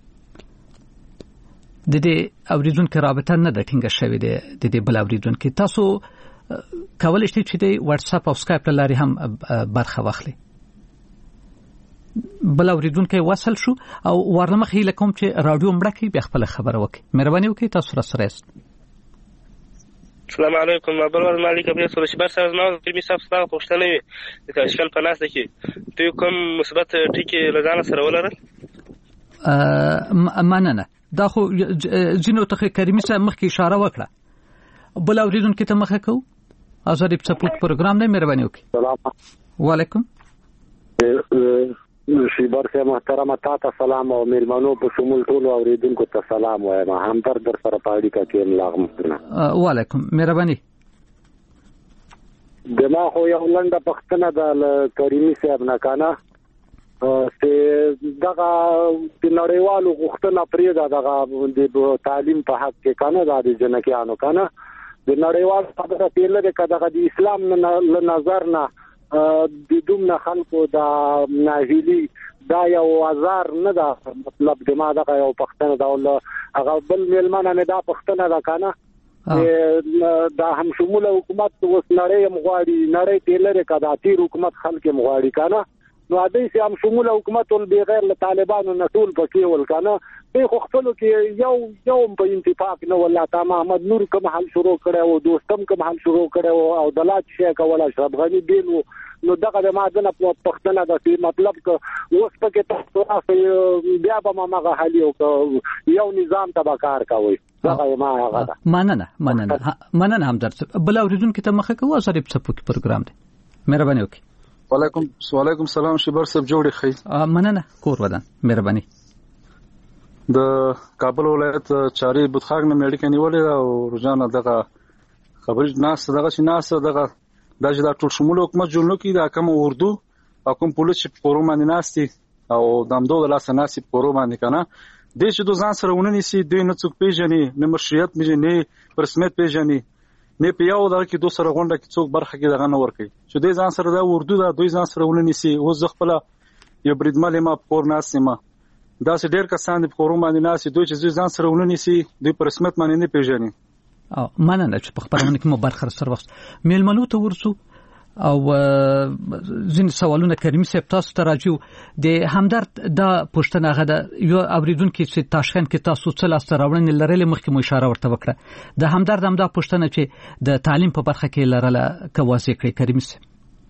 د دې اوریدونکو رابطه نه د ټینګه شوې ده. د دې بل اوریدونکو تاسو کولای شئ چې د واتس اپ او سکایپ لاري هم برخه واخلئ. بل اوریدونکو وصل شو او ورنمخ هیله کوم چې رادیو مړه کی به خپل خبره وکړي. مهرباني وکړئ تاسو را سره یاست. السلام علیکم. بلور مالک ابي سره شبر سره نو د میثاق ستاسو پوښتنه وي د تاشکند په ناس کې دوی کوم مثبت ټکی لګان سره ولرل. مننه. دا خو جنو ته کریمي صاحب مخکې اشاره وکړه. بل اوریدونکو ته مخه کو. ازادي په سپورت پروګرام دی. مهرباني وکړئ. سلام وعلیکم. شیبر صاحب محترم تاسو سلام او میلمنو په شمول ټول اوریدونکو ته سلام وایم. همدرد در سره پاړی کا کې لاغم. وعلیکم. مهرباني. دما خو یو لنډه پښتنه د کریمي صاحب نه کنه چې دغه د نړیوالو غوښتنه پرې دغه د تعلیم په حق کې کنه د جنکیانو کنه د نړیوال خبره پیله د کداغه د اسلام له نظر نه د دومره خلکو د ناهیلی دا یو آزار نه ده مطلب د ما دغه یو پښتنه دا هغه بل میلمانه نه دا پښتنه ده کنه دا هم شموله حکومت اوس نړۍ مغواړي نړۍ تلره کدا تیر حکومت خلک مغواړي کنه نو اده سي هم شموله حکومت ول بغیر له طالبانو نه ټول پکې ول کنه په خپل کې یو په انتفاق نه ولا تا محمد نور کوم حل شروع کړو دوستم کوم حل شروع کړو او دلات شي کوله اشرف غنی دینو نو دغه د مادنه پښتنه د مطلب ک اوس پکې تاسو بیا به ما حل یو نظام تبکار کوي دغه ما هغه مننه همدرد بل اوریدونکو ته مخه کوه سره په پروګرام دی مهرباني وکړئ وعلیکم سلام شبر صاحب جوړی خی مننه کور ودان مهرباني د کابل ولایت چاري بوتخاګ نه مېډیکل نیولې او روزانه دغه خبرې ناس دغه د ټول شمول حکومت جوړنو کې د کوم اردو او کوم پولیس په پورو باندې ناشتي او دمدو د لاس ناسي پورو باندې کنه د چې د ځان سره ونني سي دوی نه څوک پیژني نه مرشیت پیژني پرسمت پیژني نه پیاو د کې دوه سره غونډه کې څوک برخه کې دغه نه ور کوي چې د ځان سره د اردو د دوی ځان سره ونني سي او ځخپل یو بریدمل ما پور ناسمه دا سه ډېر کسان په پورو باندې ناسي دوی چې ځان سره ونني سي دوی پرسمت باندې نه پیژني او مننه چې په خبرونه کې مو برخه سره وخت میلمنو ته ورسو او ځین سوالونه کریم صاحب تاسو ته راځو د همدرد د پښتنه غدا یو اوریدونکو چې تاشکند کې تاسو څه لاس راوړنې لرلې مخکې مو اشاره ورته وکړه د همدرد هم د پښتنه چې د تعلیم په برخه کې لرله کواسي کړی کریم صاحب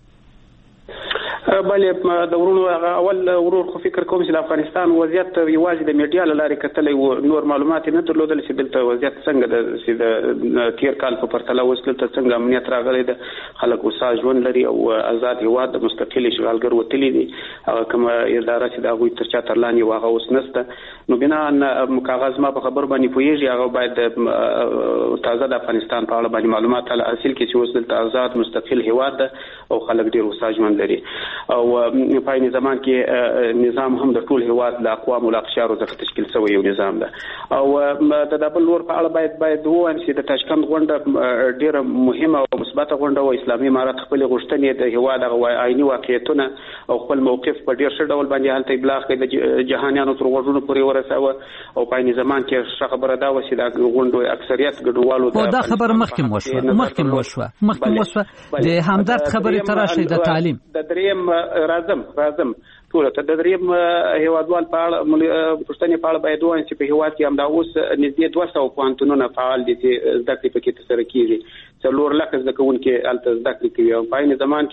بلې د ورونو اول ورور خو فکر کوم چې د افغانستان وضعیت یوازې د میډیا لارې کتلې او نور معلومات نه درلودل چې دلته وضعیت څنګه د تیر کال په پرتله وسلته څنګه امنیت راغلی د خلکو ساز ژوند لري او آزاد هواد د مستقل اشغالګر وتلی دي هغه کوم اداره چې د هغوی تر چا تر لاندې واغه اوس نسته نو بنا ان کاغذ ما په خبر باندې پوهیږي هغه باید تازه د افغانستان په اړه باندې معلومات حاصل کړي چې وسلته آزاد مستقل هواد او خلک ډیر ساز ژوند لري او په این زمان کې نظام هم د ټول هواد د اقوام او اقشارو څخه تشکیل شوی یو نظام ده او د دبل ور په اړه باید ووایي چې د تاشکند غونډه ډیره مهمه او مثبته غونډه او اسلامي امارات خپل غوښتنې د هواد د عیني واقعیتونه او خپل موقف په ډیر ښه ډول باندې حالت ابلاغ کړي د جهانیانو تر غوږونو پورې ورساوه او په این زمان کې ښه خبره دا و چې د غونډو اکثریت ګډوالو دا خبر مخکې وشوه د همدرد خبرې تراشه د تعلیم د دریم راځم ټول ته د دریم هیوادوال په اړه پښتني په اړه باید وایي چې په هیواد کې هم دا اوس نږدې 200 پوهنتونونه فعال دي چې زده کړې پکې ترسره کیږي 4 لک زده کوونکي الته زده کړې کوي او په عین زمان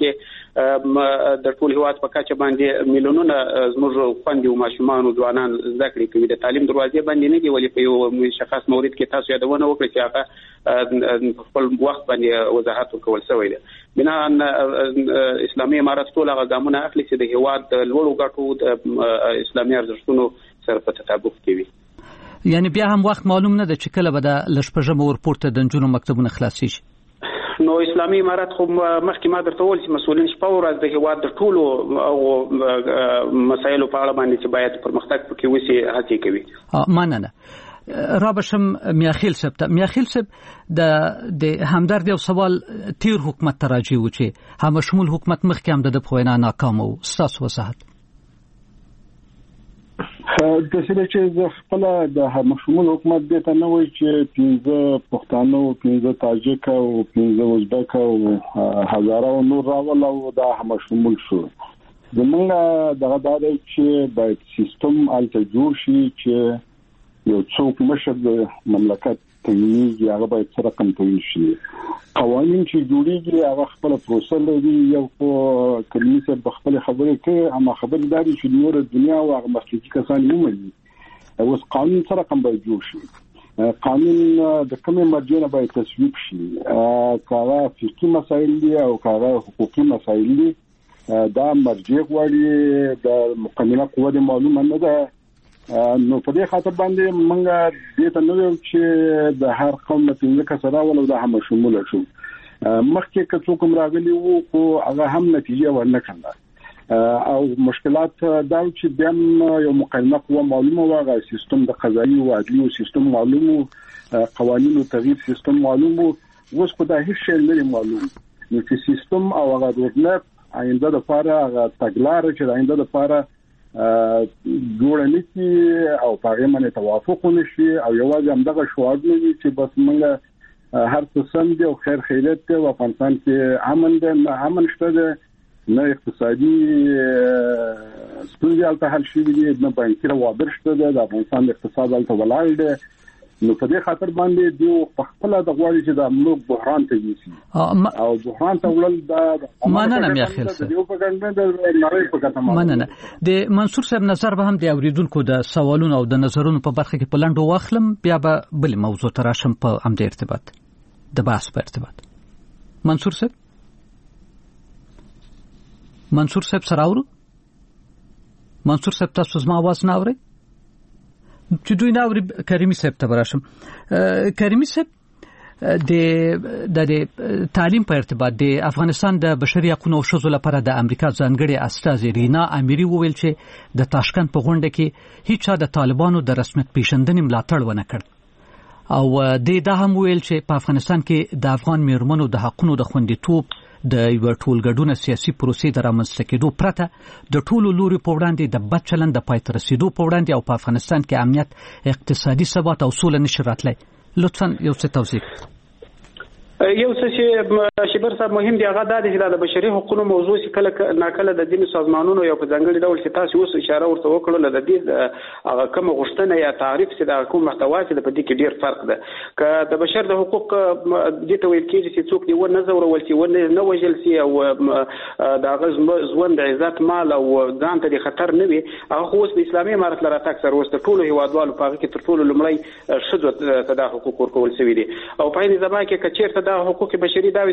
کې د ټول هیواد په کچه باندې میلیونونه زموږ خويندې او ماشومان او ځوانان زده کړې کوي د تعلیم دروازې باندې نه دی ولې په یو مشخص مورید کې تاسو یادونه وکړئ چې هغه خپل وخت باندې وضاحت وکول شوی دی بنا اسلامي امارات ټول هغه ګامونه اخلي چې د هیواد د لوړو ګټو د اسلامي ارزښتونو سره په تطابق کوي یعنی بیا هم وخت معلوم نه ده چې کله به د لشپژم ورپورته د جنونو مکتبونه خلاص شي نو اسلامي امارات خو مخکې ما درته وویل چې مسؤلین شپه ورځ د هیواد د ټولو او مسایلو په اړه باندې چې باید پرمختګ پکې وشي هڅې کوي مننه رابشم میاخیل صاحب د همدرد یو سوال تیر حکومت تراجی و چې هم شمول حکومت مخکې هم د پخوینا ناکام او ستاسو وساحت د سره چې خپل د مشمول حکومت د ته نه وای چې 15 پښتانه او 15 تاجک او 15 ازبک او هزاره او نور راول او د مشمول شو زمونږ دغه دا چې باید سیستم الته جوړ شي چې یو څوک مشر د مملکت تنظیم هغه باید سره کم شي قوانين چې جوړیږي هغه خپل پروسه لري یو کلیسه په خپل خبرې کوي اما خبرداري چې نور دنیا او هغه مسلکي کسان ومني اوس قانون سره کم باید جوړ شي قانون د کومه مرجع باید تصویب شي کاغه فقهي مسایل دي او کاغه حقوقي مسایل دي دا مرجع غواړي د مقننه قوه معلومه نه ده نو په دې خاطر باندې موږ دې ته نو چې د هر قوم ته کسره ولو د هم شمول شو مخکې که څوک راغلی وو او هغه هم نتیجه ورنکړه او مشکلات دا چې د یو مقننه قوه معلومه واغه سیستم د قضایي او عدلي سیستم معلومه قوانینو تغییر سیستم معلومه اوس خو دا هیڅ شی نه معلوم نو چې سیستم او هغه روډمپ آینده د لپاره هغه تګلارې چې آینده د لپاره جوړ نه کی او په باندې توافق ونشي او یوازې همدغه شواهد نه وي چې بس موږ هر څه سم دي او خیر خیریت دی او افغانستان کې امن دی امن شته دی نه اقتصادي ستونزې البته حل شي دي نه بانکي روابط شته دی د افغانستان اقتصاد البته ولاړ دی نو په دې خاطر باندې دی په خپل د غواړي چې د امنیت بحران ته یوسي او بحران ته ولل د مننه میا خیل سره یو په ګڼه د نړۍ په کتمه مننه د منصور صاحب نظر به هم د اوریدونکو د سوالونو او د نظرونو په برخه کې پلانډو واخلم بیا به بل موضوع تراشم په ام د ارتباط د بحث په ارتباط منصور صاحب سراورو منصور صاحب تاسو زما आवाज نه اورئ چې دوی نه اوري کریمي صاحب ته براشم کریمي صاحب د تعلیم په ارتباط د افغانستان د بشري حقوقو او شذو لپاره د امریکا ځانګړي استاذ رینا اميري وویل چې د تاشکند په غونډه کې هیڅ د طالبانو د رسمیت پیژندنې ملاتړ ونه کړ او دا هم ویل چې په افغانستان کې د افغان میرمنو د حقوقو د خوندیتوب د یو ټولګډونه سیاسي پروسې د رامنځته کېدو پرته د ټولو لوري په وړاندې د بد چلند د پای ته رسیدو په وړاندې او په افغانستان کې امنیت اقتصادي ثبات او سوله نشي راتلی لطفا یو څه توضیح یو څه چې شبر صاحب مهم دی هغه د د بشري حقوقو موضوع چې کله ناکله د دیني سازمانونو یو په ځانګړي ډول چې تاسو اوس اشاره ورته وکړل د دې هغه کوم غوښتنه یا تعریف چې د کوم محتوا چې په دې کې ډیر فرق ده که د بشر د حقوق د ته ویل کېږي چې څوک دی و نه زورول چې نه وجل سي او د غز ژوند عزت مال او ځان ته خطر نه وي هغه اوس د اسلامي امارت لپاره تاکثر وسته ټولو هیوادوالو په هغه کې تر ټولو لمړی شذو ته د حقوق ورکول شوی دي او په دې ځبا کې کچیرته د حقوق بشري داوي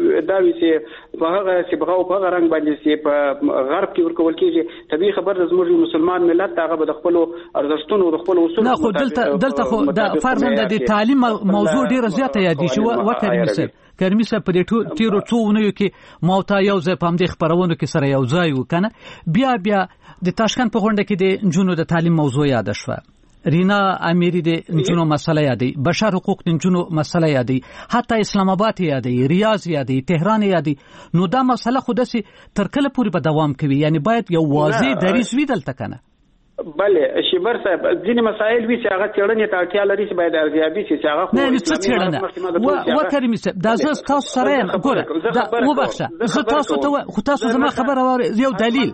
چې په هغه سبغه او په هغه رنګ باندې چې په غرب کې ورکول کېږي طبيعي خبر د زموږ مسلمان ملت هغه د خپل ارزښتونو او خپل اصول نه خو دلته خو د فرضاً د تعلیم موضوع ډیره زیاته یادي شو کریمي صاحب په دې تیرو څو ونیو کې موتا یو ځای په همدې خبرونو کې سره یو ځای وکنه بیا د تاشکند په غونډه کې د جنونو د تعلیم موضوع یاد شوه رینا اميري د جنونو مسله یادي بشر حقوق د جنونو مسله یادي حتی اسلام آباد یادي ریاض یادي تهران یادي نو دا مسله خود سي تر کله پورې په دوام کوي یعنی باید یو واضح دریځ وي دلته کنه بله شبر صاحب ځینې مسایل وی چې هغه چړنې ته اړتیا لري چې باید ارزیابي شي چې هغه خو نه څه چړنه و کریمي صاحب دا زه تاسو سره ګوره دا وبخښه زه تاسو ته خو تاسو زما خبره یو دلیل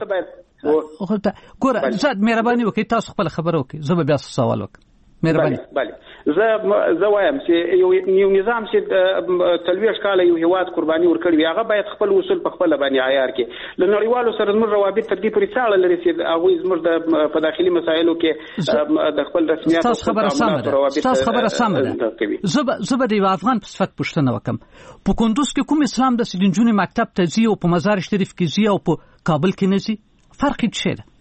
ګوره زاد مهرباني وکړئ تاسو خپل خبره وکړئ زه به بیا سوال وکړم مهرباني بله زه وایم چې یو نظام چې تلويش کاله یو هیواد قرباني ورکړي هغه باید خپل اصول په خپل باندې عیار کړي ل نړیوالو سره زموږ روابط تر دې پورې څاړه لري چې هغه زموږ په داخلي مسایلو کې د خپل رسمیت تاسو خبره سمه ده زه به د افغان په صفت پوښتنه وکم په کندوز کې کوم اسلام د سجنجونې مکتب ته ځي او په مزار شریف کې ځي او په کابل کې نه ځي فرق څه ده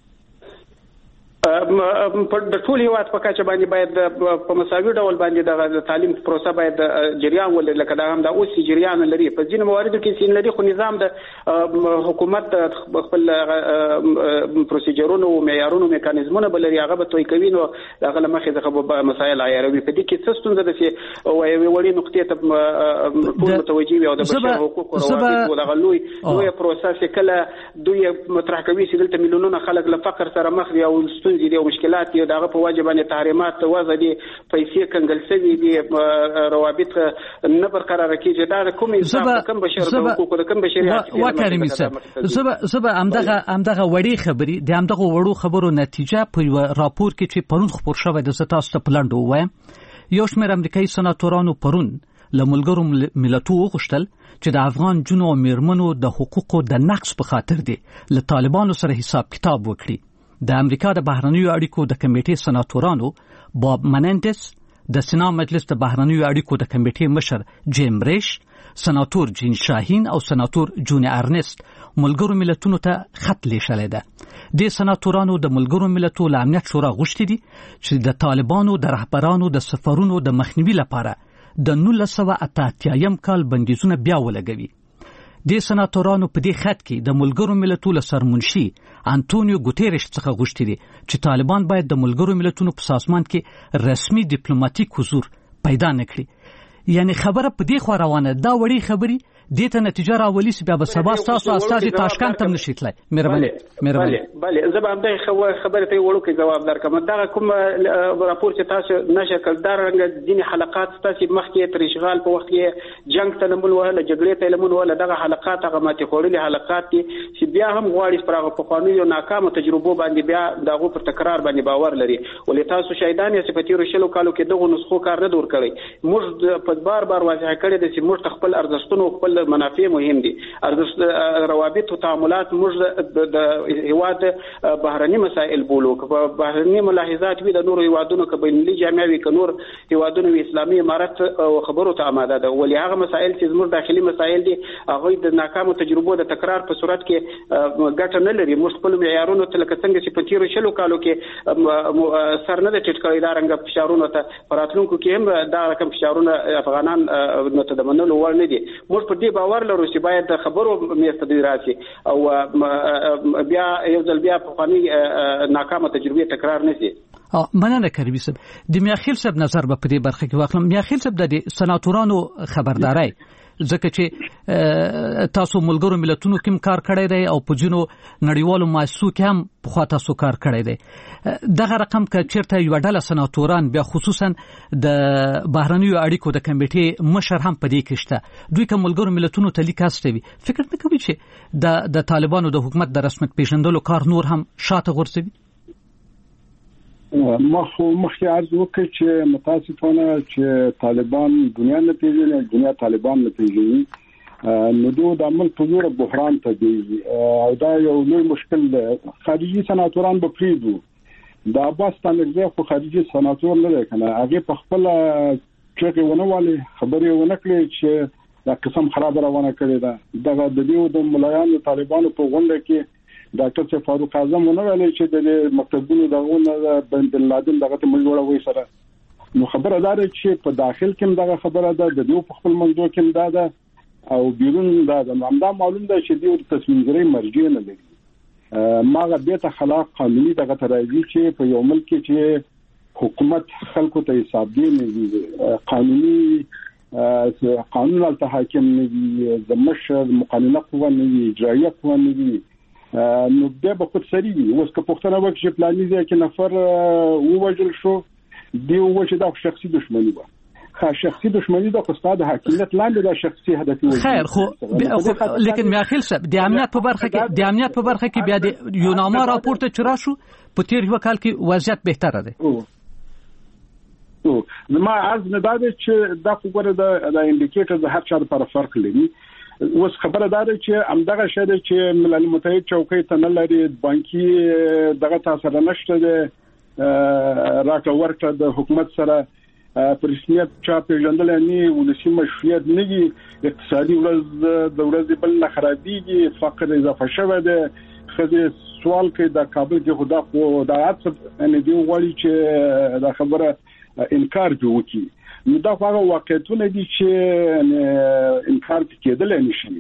د ټول هیواد په کچه باندې باید په مساوي ډول باندې د تعلیم پروسه باید جریان ولري لکه دا هم د اوس جریان لري په ځینو مواردو کې سین لري خو نظام د حکومت خپل پروسیجرونو او معیارونو میکانیزمونه بلري هغه به توي کوي نو هغه لمخې ځکه مسایل عیاروي په دې کې څه ستونزه ده چې وړي نقطې ته ټول متوجي وي او د بشر حقوقو روابط او د لوی پروسه کله دوی مطرح کوي چې دلته میلیونونه خلک له فقر سره مخ دي او دي او مشکلات دي دغه په واجبانه تحریمات وضع دي پیسې کنګل شوی دي روابط نه برقرار کیږي دا کوم انسان کوم بشر حقوق کوم بشریت وکړی مثلا زبا امدغه وړي خبري د امدغه وړو خبرو نتیجه په راپور کې چې پرون خبر شوی د تاسو ته پلانډو وایم یو شمېر امریکایي سناتورانو پرون لملګرو ملتونو غوښتل چې د افغان جنو او میرمنو د حقوقو د نقص په خاطر دي له طالبانو سره حساب کتاب وکړي د امریکا د بهرنیو اړیکو د کمیټې سناتورانو باب منندس د سنا مجلس د بهرنیو اړیکو د کمیټې مشر جیم ریش سناتور جین شاهین او سناتور جون ارنست ملګرو ملتونو ته خط لیږلی ده د سناتورانو د ملګرو ملتونو له امنیت شورا غوښتي دي چې د طالبانو د رهبرانو د سفرونو د مخنیوي لپاره د 1988 کال بندیزونه بیا ولګوي د سناتورانو په دې خط کې د ملګرو ملتونو سرمنشي انټونیو ګوتيريش څخه غوښتي دي چې طالبان باید د ملګرو ملتونو په سازمان کې رسمي ډیپلوماټیک حضور پیدا نکړي. یعنی خبره په دې خوا روانه دا وړي خبري دې ته نتیجه راولي چې بیا به سبا تاسو استازي تاشکند ته نشي تلای. مهرباني بله زه به همدغه خبرې ته وړو کې جواب درکړم. دا کوم راپور چې تاسو نشر کړ دا رنګ ځینې حلقات تاسو مخکې تر اشغال په وخت کې جنگ ته لمون ولا جګړې ته لمون ولا دغه حلقات هغه ماتې خوړلي حلقات دي چې بیا هم غواړي پر هغه پخوانیو ناکامو تجربو باندې بیا دغه پر تکرار باندې باور لري. ولې تاسو شهیدان یې صفتی رشلو کالو کې دغه نسخو کار نه دور کړی. موږ په بار واضح کړی د چې موږ خپل ارزښتونو خپل منافع مهم دي. روابط او تعاملات موږ د هیواد بهرني مسائل بولو که بهرني ملاحظات وي د نورو هیوادونو که بین‌المللي جامعه وي که نور هیوادونو اسلامي امارت خبرو ته آماده ده. ولې هغه مسائل چې زموږ داخلي مسائل دي هغه د ناکامو تجربو د تکرار په صورت کې ګټه نه لري. موږ خپل معیارونو ته لکه څنګه چې په تیرو شلو کالو کې سر نه د ټیټ کړی دا رنګ فشارونو ته په راتلونکو کې هم دا رقم فشارونه افغانان نو ته د منلو وړ نه دي. موږ په دې باور لرو چې باید د خبرو میسته دی راشي او بیا یو ځل بیا په فني ناکامه تجربه تکرار نشي. مننه کریمي صاحب. د میاخیل صاحب نظر په دې برخه کې واخلم. میاخیل صاحب د سناتورانو خبرداري ځکه چې تاسو ملګرو ملتونو کې کار کړی دی او په جنو نړیوالو مؤسسو کې هم په خوا تاسو کار کړی دی. دغه رقم کې چیرته یو ډله سناتوران بیا خصوصا د بهرنیو اړیکو د کمیټې مشر هم په دې کې شته. دوی کوم ملګرو ملتونو ته لیک استوي. فکر نه کوي چې د طالبانو د حکومت د رسمیت پیژندلو کار نور هم شاته غورځوي؟ مخکې عرض وکړ چې متاسفانه چې طالبان دنیا نه پیژني، دنیا طالبان نه پیژني، نو دوی د عمل په زور بحران ته دی او دا یو لوی مشکل دی. خارجي سناتوران به پریدو د عباس تانګزی خو خارجي سناتور نه دی کنه، هغه په خپل چغې ونه والي خبرې ونه کړې چې دا قسم خراب روانه کړې ده. دغه د دیو د ملایانو طالبانو په غونډه کې ډاکټر صاحب فاروق اعظم ونه ویل چې د مکتبونو دغه بن لادن دغه ته مجوړه وې سره. نو خبره دا ده چې په داخل کې دغه خبره ده د دیو په خپل منځو کې دا ده او بیرون دا ده. همدا معلوم ده چې دیو تصمیم ګیری مرجع نه لري. ماغه به ته خلاف قانوني دغه ترایي چې په یو ملک کې چې حکومت خلکو ته حساب دی نه قانوني قانون التحاکم نه دي د مشر مقننه قوه نه دي اجرائیه قوه نه دي. نو دا به خود سری وي. اوس که پښتنه وکړي چې پلاني ځای کې نفر ووجل شو دی وجه دا شخصي دښمنی و. شخصي دښمنی دا خو ستاسو د حاکمیت لاندې دا شخصي هدف وي. خیر خو لیکن میاخیل صاحب د امنیت په برخه کې بیا د یوناما راپورته چرا شو په تیر یو کال کې وضعیت بهتره ده. ما عرض نه دا چې دا خبره د انډیکیټر د هر چا لپاره فرق لري. اوس خبره دا ده چې امدغه شته چې ملل متحد چوکۍ ته نه لري، بانکي دغه تاثیر نشته ده، راکړه ورکړه د حکومت سره پر رسمیت چا پیژندل نه، ولسی مشروعیت نه دي، اقتصادي ورځ د ورځې بل نه خرابېږي، فقر اضافه شوه ده. خزه سوال کوي د کابل کې خدا خو دا ان دی غواړي چې دا خبره انکار وکړي. نو دا هغه واقعیتونه دي چې انکار کېدل نشي.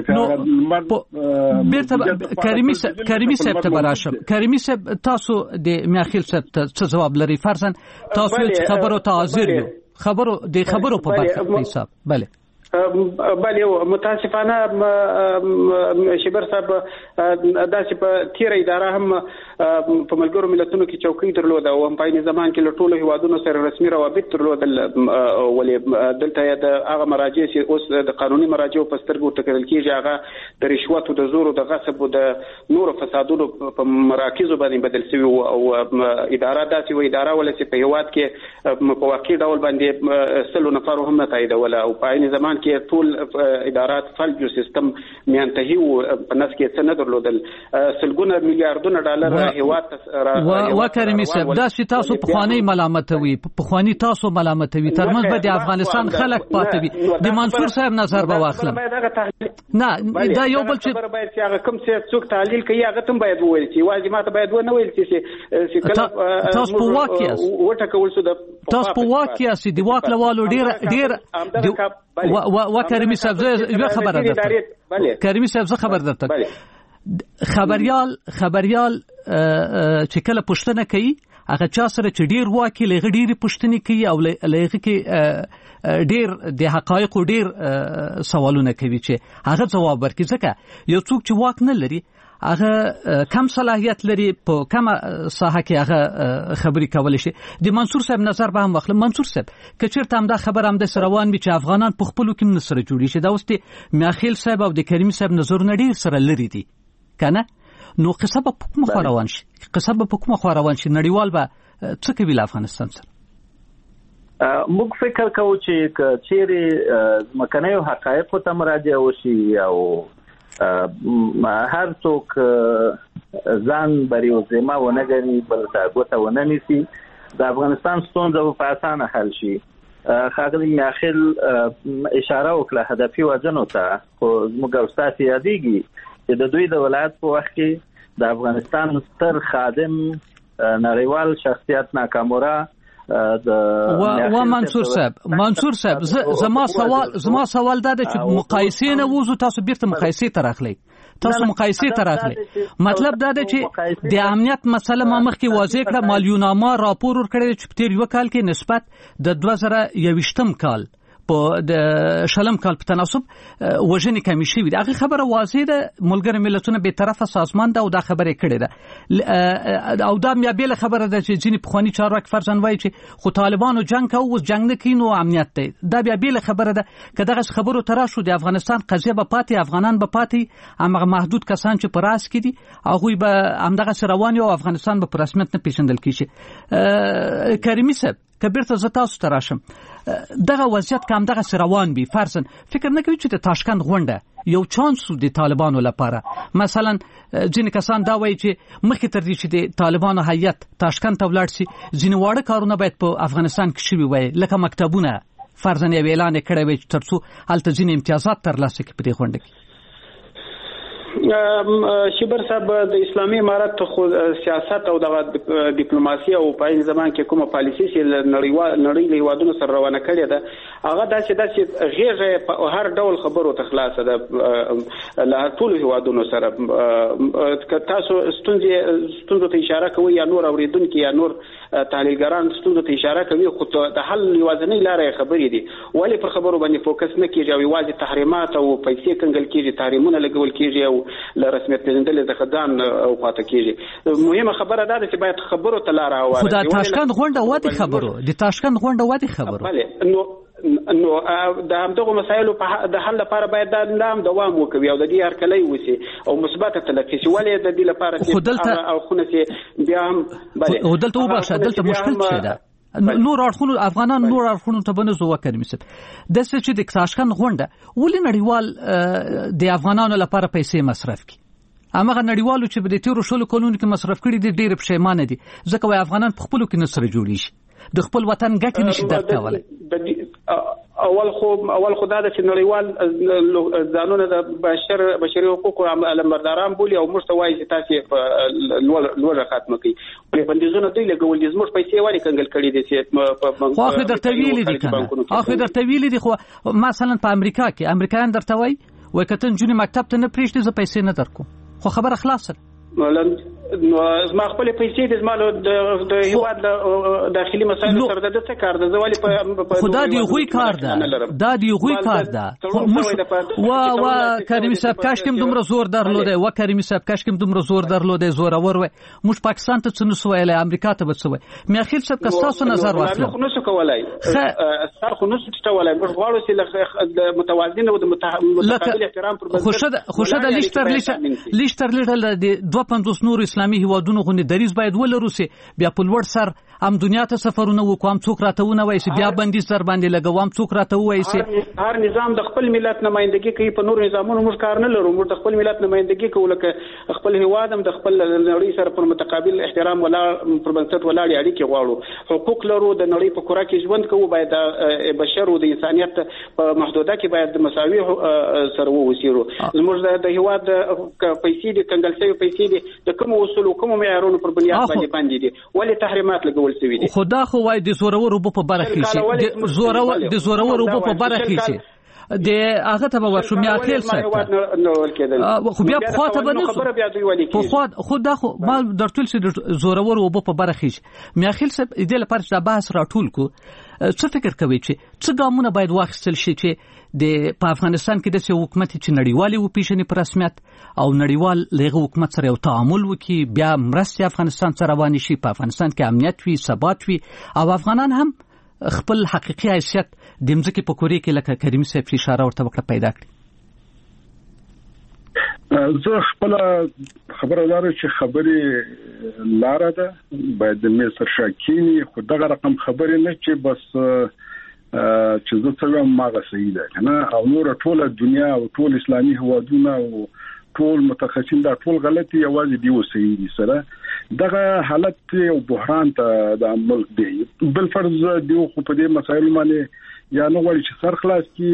لکه بیرته کریمي صاحب ته براشم. کریمي صاحب تاسو د میاخیل صاحب ته جواب لري. فرضاً تاسو خبرو ته حاضر یو، خبرو په برخه کې حساب. بله بله متاسفانه شبر صاحب داسې په تیر اداره هم په ملګرو ملتونو کې چوکۍ درلوده او په عین زمان کې له ټولو هیوادونو سره رسمي روابط درلودل. ولې دلته د هغه مراجع چې اوس د قانوني مراجع په سترګو ټکرل کېږي هغه د رشوت او د زور او د غصب او د نورو فسادونو په مراکزو باندې بدل شوی او اداره داسې و اداره ولې په هیواد کې په واقعي ډول باندې سلو نفر هم نه تاییدول او په عین زمان کې ټول ادارات فلج سیستم میانتهي او په نس کې څه نه درلودل. سلګونه میلیارډونه ډالر هیواد و کریمي صاحب دا چې تاسو پخوانی ملامتوي پخوانی تاسو ملامتوي ترمنځ به د افغانستان خلک پاتوي. د منصور صاحب نظر به واخلم. نه دا یو بل چې باید چې هغه کوم څه څوک تحلیل کوي هغه تم باید وویل چې واجب ماته باید ونه ویل چې کله تاسو په واقعیت وټکول شو د تاسو په واک کې یاست د واک لوالو ډیر کریمي صاحب یو خبره ده کریمي صاحب زه خبر درته خبريال چې کله پوښتنه کوي هغه چا سره چې ډیر واکي لغه ډیر پوښتنه کوي او لغه کې ډیر د حقایق ډیر سوالونه کوي چې هغه جواب ورکړي ځکه یو څوک چې واک نه لري هغه کم صلاحیت لري په کومه ساحه کې هغه خبري کولای شي د منصور صاحب نظر به هم واخلم منصور صاحب کچېرته هم دا خبر هم د روان وي چې افغانان په خپل کې من سره جوړي شي دا اوس د میاخیل صاحب او د کریمي صاحب نظرونه ډیر سره لري دي کنه نو قصه په کومه خوا روان شي نړیوال به څه کوي له افغانستان سره موږ فکر کوو چې چیرې مکنیو حقایق ته مراجعه وشي او هر څوک ځان بریو ذمہ ونه ګڼي بل ته ګوته ونه نیسي د افغانستان ستونزه په اسانه حل شي خاغلی میاخیل اشاره وکړه هدفي وزن ته خو موږ استاد یادېږي چې د دوی د ولایت په وخت کې د افغانستان ستر خادم نړیوال شخصیت ناکامورا منصور صاحب زما سوال دا چې مقایسې نه وځو تاسو بیرته مقایسې ته راغلی مطلب دا دی چې د امنیت مسله ما مخکې واضح کړه مالیونامه راپور ورکړی چې په تیر یو کال کې نسبت د 2021 کال په د شلم کال په تناسب وژنې کمی شوې ده هغه خبره واضح ده ملګری ملتونه به طرفه سازمان ده او دا خبره کړې ده او دا بیا بل خبره ده چې ځینې پخوانی چارواکي فرضاً وایي چې خو طالبانو جنگ کوي اوس جنگ نه کوي نو امنیت دی دا بیا بل خبره ده که دغه خبرو تراشو د افغانستان قضیه به پاتې افغانان به پاتې هغه محدود کسان چې پر راس کړي هغه به همدغه رواني او افغانستان به په رسمیت نه پیژندل کیږي کریمي صاحب کبیرته ز تاسو تراشم دغه وضعیت کوم دغه روان بي فرضاً فکر نه کوي چې د تاشکند غونډه یو چانس د طالبانو لپاره مثلا ځینې کسان دا وایي چې مخکې تر دې چې د طالبانو هیئت تاشکند ته ولاړ شي ځینې واړه کارونه باید په افغانستان کې شوي وي لکه مکتبونه فرضاً یو اعلان کړی وي چې ترڅو هلته ځینې امتیازات ترلاسه کړي په دې غونډه کې شبر صاحب د اسلامي امارت خو سیاست او د ډیپلوماسي او په این زمان کې کومه پالیسي چې نړۍ له هیوادونو سره روانه کړې ده هغه داسې غیږه په هر ډول خبرو ته خلاصه ده له ټول هیوادونو سره تاسو ستونزو ته اشاره کوي یا نور اوریدونکو یا نور تحلیلګران ستونزو ته اشاره کوي خو د حل یوازینۍ لارې خبرې دي ولی پر خبرو باندې فوکس نه کیږي او یوازې تحریمات او پیسې کنګل کیږي تحریمونه لګول کیږي او ل رسمیت پیژندل د خدان او پاتې کیږي مهمه خبره ده چې باید خبرو ته لار هواره خو د تاشکند غونډه واده خبرو بله نو د همدغه مسایلو په د حل لپاره باید د نام دوام وکوي او د دې هرکلی وسی او مثبت تلقي شي ولې د دې لپاره چې او خونه چې بیا هم بله او دلته مشکل څه ده نور اړخونو افغانان نور اړخونو ته بنځو وکړي مثلا د څه چې د تاشکند غونډه ولې نړیوال د افغانانو لپاره پیسې مصرف کړي هغه نړیوالو چې په دې تیرو شلو کلونو کې مصرف کړي دي ډېر پښیمانه دي ځکه وای افغانان په خپلو کې نصر جوړي شي د خپل وطن ګټې نشي درک کولای اول خو دا چې نړیوال ځانونه د بشري حقوقو علمبرداران بولي او موږ ته وایي چې تاسو لوړه ختمه کړئ په بندیزونو دوی لګول دي زموږ پیسې وایي کنګل کړي دي چې خو اخر درته ویلي دي خو مثلا په امریکا کې امریکایان درته وایي کته جونې مکتب ته نه پریږدي زه پیسې نه درکوم خو خبره خلاصه نو زما خپل پیسې د زما د هیواد داخلي مسایلو سره د څه کار ده زوالي په خدا دی غوي کار ده وا کریمي صاحب کاش کوم دومره زور درلوده زورور و موږ پاکستان ته څنګه سوایله امریکا ته وڅوي مې اخر څه کستاسو نظر واخلو خو نشو کولای سر خو نشو تولای موږ غواړو چې د متوازن او د متقابل احترام پر بنسټ خوشد لیشتر د 250 نور اسلامي هیوادونو غونډه دریز باید ولرو سي بیا په لوړ سر هم دنیا ته سفرونه وکوم څوک راتهونه وایي چې بیا بندي سر باندې لګوم څوک راته وایي چې هر نظام د خپل ملت نمائندګي کوي په نور نظامونو موږ کار نه لرو موږ د خپل ملت نمائندګي کوو لکه خپل هیواد هم د خپل نړۍ سره پر متقابل احترام ولا پر بنسټ ولاړ اړیکې غواړو حقوق لرو د نړۍ په کورا کې ژوند کوو باید د بشر او د انسانيت په محدوده کې باید د مساوي سره ووسیرو زموږ د هیواد پیسې د کنګل شوی پیسې د کوم اصول کوم معیارونو پر بنیاد باندې دي ولې تحریمات لګول شوي دي خدا خو وای د زورور وب په برخه شي د زورور وب په برخه شي د هغه ته ورشو میا خیل سره خو بیا خو ته باندې خو دا خو ما درتل سي زورور وب په برخه شي میا خیل سره د لپاره د بحث راټول کو څه فکر کوي چې څه ګامونه باید واخیستل شي چې په افغانستان کې د حکومت چې نړیوالي و پیژنې په رسمیت او نړیوال لغه حکومت سره یو تعامل وکي بیا مرستې افغانستان سره روان شي په افغانستان کې امنیت وي ثبات وي او افغانان هم خپل حقيقي حیثیت د مځکې په کوري کې لکه کریمي صاحب اشاره ورته وکړه پیدا کړي. زه خپل خبره لرم چې خبرې لاره ده باید د مصر شاکینی خو دغه رقم خبرې نه چې بس چې زه څنګه ماغه صحیح ده کنه او نور ټوله دنیا او ټول اسلامي هوادونه او ټول متخصصین دا ټول غلطي یوازې دی وسې دي سره دغه حالت او بحران ته د ملک دی بل فرض دی خو په دې مسایل باندې یا نو ولې چې سر خلاص کی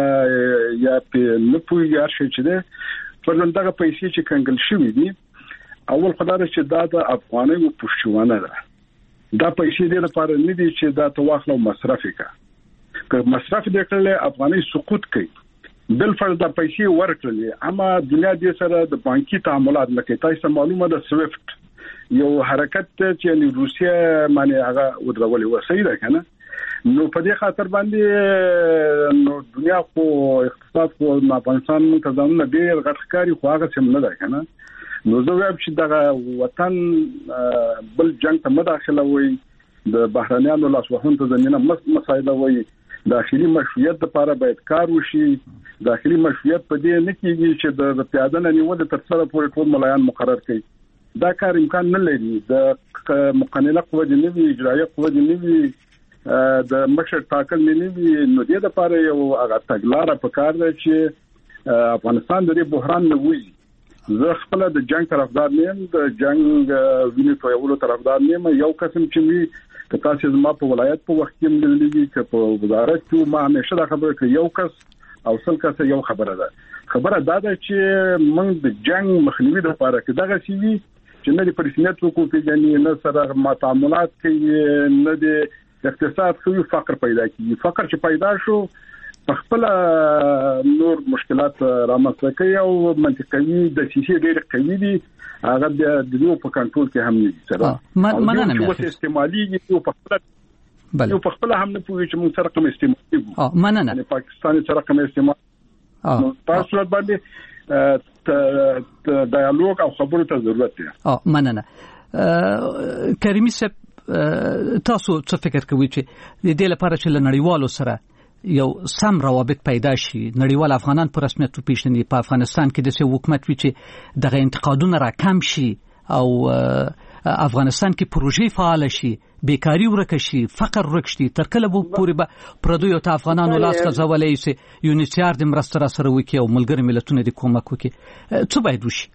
یا په نپوي یا شي چې ده فرض دغه پیسې چې کنګل شوې دي اول خدای چې دا د افغاني او پښتوانه ده دا پیسې د لپاره نه دي چې دا تواخلو مصرف وکړي که مصرف دې کړل افغاني سقوط کوي بل فرض د پیسې ورکړل اما دنیا دې سره د بانکي تعاملات لکه تاسو معلومه ده سويفت یو حرکت چې روسیا باندې هغه ودرولې وسې ده کنه نو په دې خاطر باندې نو دنیا خو اقتصاد خو افغانستان ته ځانونه ډېر غټخکاری خو هغه سم نه ده کنه نو زه وایم چې دغه وطن بل جنگ ته مداخله وي د بهرانيانو لاسوهن ته زمينه مسایل وي داخلي مشروعیت لپاره باید کار وشي داخلي مشروعیت په دې نه کېږي چې د پیاده نه نیول تر څره پورې ټول ملایان مقرر کړي دا کار امکان نه لري د مقننه قوه د نوي اجرایه قوه د نوي د مشر ټاکل نه وي نو دې لپاره یو هغه تګلارې په کار ده چې افغانستان د بحران نه وځي زه خپل د جنگ طرفدار نه یم د جنگ ویني تویولو طرفدار نه یم یو قسم چې وي که تاسو زما په ولایت په وخت کې ملي کې په وزارت کې ما همیشه دا خبره کوي یو کس او سل کس یو خبره ده خبره دا ده چې موږ د جنگ مخنیوي لپاره کې دغه سی وي چې نه د پرسنت وکړو پیژنې نه سره تعاملات کوي نه د اقتصاد خوي فقر پیدا کیږي فقر چې پیدا شو په خپل نور مشکلات رامنځته کوي او منطقي د سیاسي ډېر قوي دي هغه د دوی په کنټرول کې هم نه سره مننه مې استعمالي یو په خپل یو په خپل هم نه پوهیږي چې موږ سره کوم استعمال مننه پاکستان سره کوم استعمال نو تاسو باندې ډایالوګ او خبرو ته ضرورت دی مننه کریمي صاحب تاسو څه فکر کوئ چې د دې لپاره چې لنړیوالو سره یو سم روابط پیدا شي نړیوال افغانان په رسمیت پیژني په افغانستان کې د حکومت وی چې دغه انتقادونه راکم شي او افغانستان کې پروژې فعال شي بیکاری ورک شي فقر ورک شي تر کله به پورې پردیو ته افغانانو لاس غځولې سي یونیسیار د مرسته سره وکي او ملګری ملتونه د کومک وکي څه باید وشي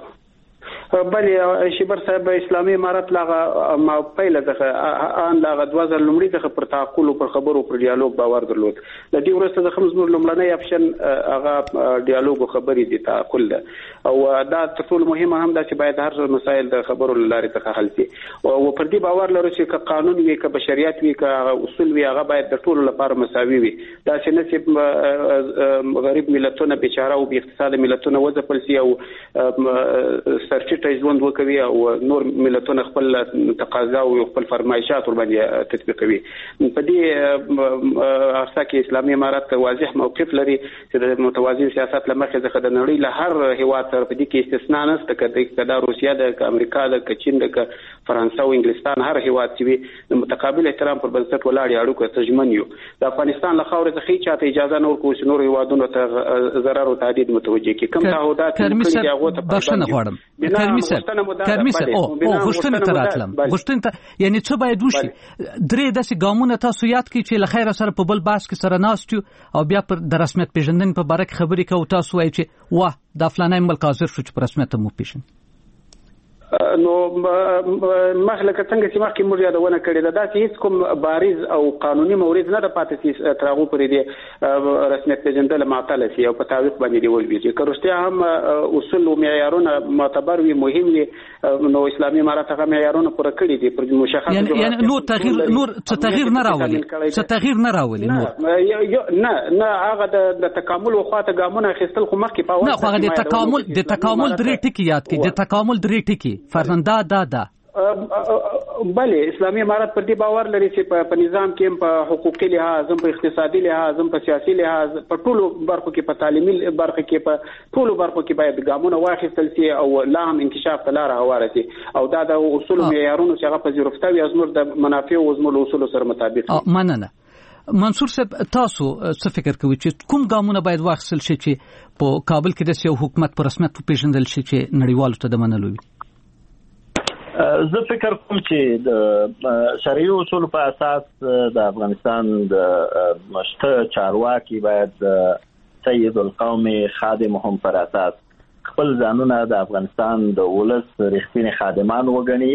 بلې شیبر صاحب اسلامي امارت لاغه ما پیله دغه ان لاغه 2000 لمړي دغه پر تعقل او پر خبرو پر ډیالوګ باور درلود د دې ورسته د خمس نور لمړنۍ اپشن هغه ډیالوګ او خبرې دي تعقل او دا ټول مهمه هم ده چې باید هر مسایل د خبرو لارې څخه حل شي او پر دې باور لرو چې قانون وي که بشریت وي که اصول وي هغه باید د ټول لپاره مساوي وي دا چې نه چې غریب ملتونه بیچاره او بې اقتصاد ملتونه وځپل شي او سرچ ژوند وکوي او نور ملتونه خپل تقاضا او خپل فرمایشات ور باندې تطبیقوي په دې اساس کې اسلامي امارت واضح موقف لري چې د متوازن سیاست لمخې ځخه د نړۍ له هر هیواد سره په دې کې استثنا نشته کله د روسیا د امریکا د چین د فرانسې او انګلستان هر هیواد چې د متقابل احترام پر بنسټ ولاړ اړیکو ته ژمن یو د افغانستان له خاورې څخه چاته اجازه نه ورکوي چې نور هیوادونو ته ضرر او تهدید متوجه کی کوم تعهدات کړي هغه ته بښنه غواړم کارمي صاحب او غوښتنه تر اتلم غوښتنه یعنی څه باید وشي درې داسې ګامونه تاسو یاد کړئ چې لخيره سره په بل باس کې سره ناستیو او بیا پر د رسمیت پیژندنې په باره کې خبرې کوو تاسو وایي چې واه د فلانای ملک حاضر شو چې په رسمیت مو پیژن نو مخلکه څنګه چې مخکې موږ یادونه کړې ده دا چې هیڅ کوم بارز او قانوني مورد نه د پاتې چې تراغو پرې دی رسمیت پیژندل معطل شي او په تعویق باندې دی ولوي که رښتیا هم اصول او معیارونه معتبر وي مهم وي نو اسلامي امارات هغه معیارونه پوره کړی دي پر مشخص یعنی نور تغییر نه راولي نه هغه د تکامل وخواته ګامونه اخیستل خو مخکې په نه هغه د تکامل درې ټکي یاد کړي د تکامل درې ټکي فرزنده دا بله اسلامي امارات پر دې باور لري چې په نظام کې په حقوقي لحاظ په اقتصادي لحاظ په سیاسي لحاظ په ټولو برخو کې په تعلیمي برخو کې په ټولو برخو کې باید ګامونه واخیستل شي او لا هم انکشاف ته لار هواره شي او دا د اصول معیارونو چې هغه پذیرفته وي زموږ د منافع او زموږ اصول سره مطابق مننه منصور صاحب تاسو څه فکر کوئ چې کوم ګامونه باید واخیستل شي چې په کابل کې د یو حکومت په رسمیت پیژندل شي چې نړیوالو ته د منلو وي زه فکر کوم چې د شرعي اصول په اساس د افغانستان د مشته چارواکي باید سید القوم خادمهم پر اساس خپل ځانونه د افغانستان د ولس رښتینی خادمان وګڼي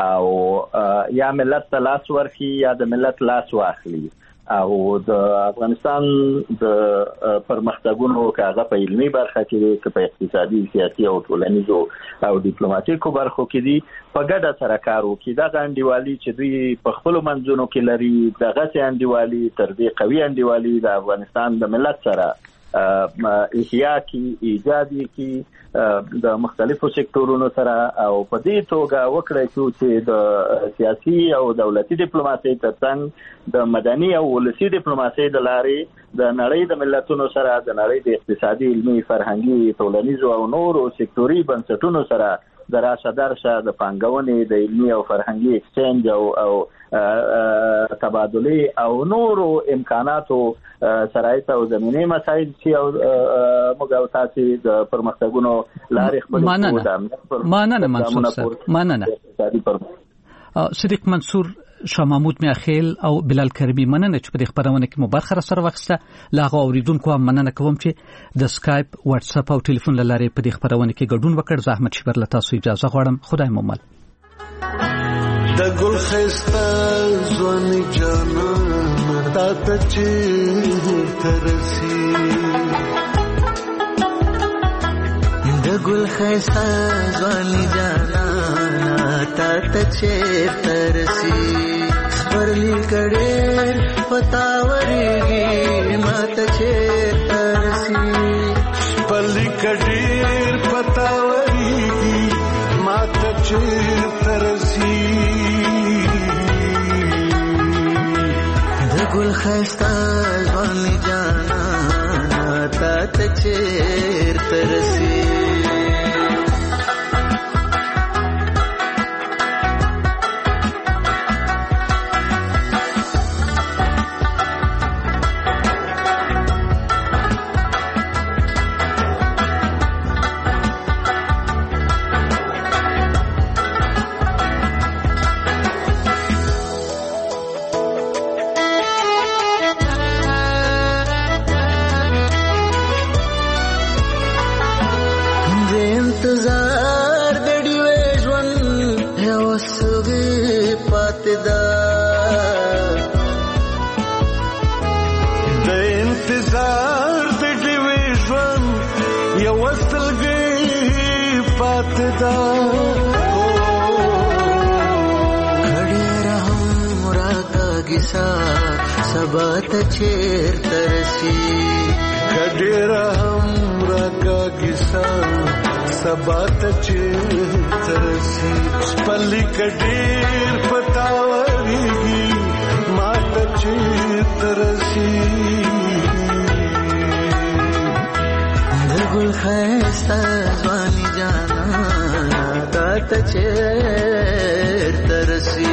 او یا ملت ته لاس ورکړي یا د ملت لاس واخلي او د افغانستان د پرمختګونو کاغه په علمي برخه کې په اقتصادي سیاسي او ټولنیزو او ډیپلوماټیکو برخو کې دي په ګډه سره کار وکړي دا انډیوالي چې دوی په خپل منځونو کې لري دغه انډیوالي تر دې قوي انډیوالي د افغانستان د ملت سره احیا کی ایجادي کی د مختلفو سکتورونو سره او په دې توګه وکړي چې د سیاسي او دولتي ډیپلوماسي ترڅنګ د مدني او ولسي ډیپلوماسي د لارې د نړۍ د ملتونو سره د نړۍ د اقتصادي علمي فرهنګي ټولنیزو او نورو سکتوري بنسټونو سره د راشه درشه د پانګونې د علمي او فرهنګي اکسچینج او تبادله او نورو امکاناتو شرایط او زمینه مسایل چې او موږ تاسو د پرمختګونو لارې خپل مننه منصور صاحب مننه صدیق منصور شاه محمود میاخیل او بلال کرمی مننه چې په دې خبرونه کې مو برخه سره واخسته لاغه اوریدونکو هم مننه کوم چې د سکایپ واتس اپ او ټلیفون لارې په دې خبرونه کې ګډون وکړ زحمت شبر له تاسو اجازه غواړم خدای مو مل د ګل خسته ځواني جانا تا ته چې ترسي د ګل خسته ځواني جانا تا ته چې ترسي پرلی کړي پتاوري ماته چې ترسي پرلی کړي پتاوري ماته چې ترسي د ګل خسته ځواني جانا تا ته چې ترسي سبات چیر ترسی کډیر هم راکا کیسا سبات چیر ترسی پلی کډیر پتاوریږي مات چیر ترسی دګل خسته ځواني جانا تات چیر ترسی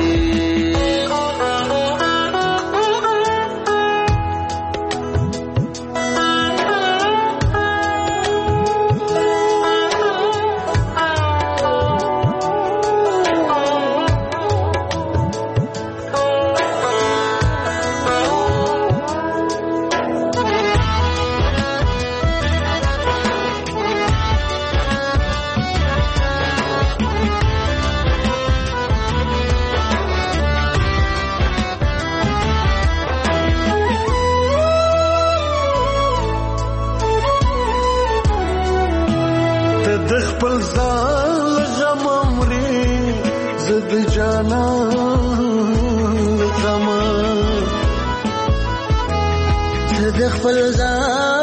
جانا تما ته د خپل ځان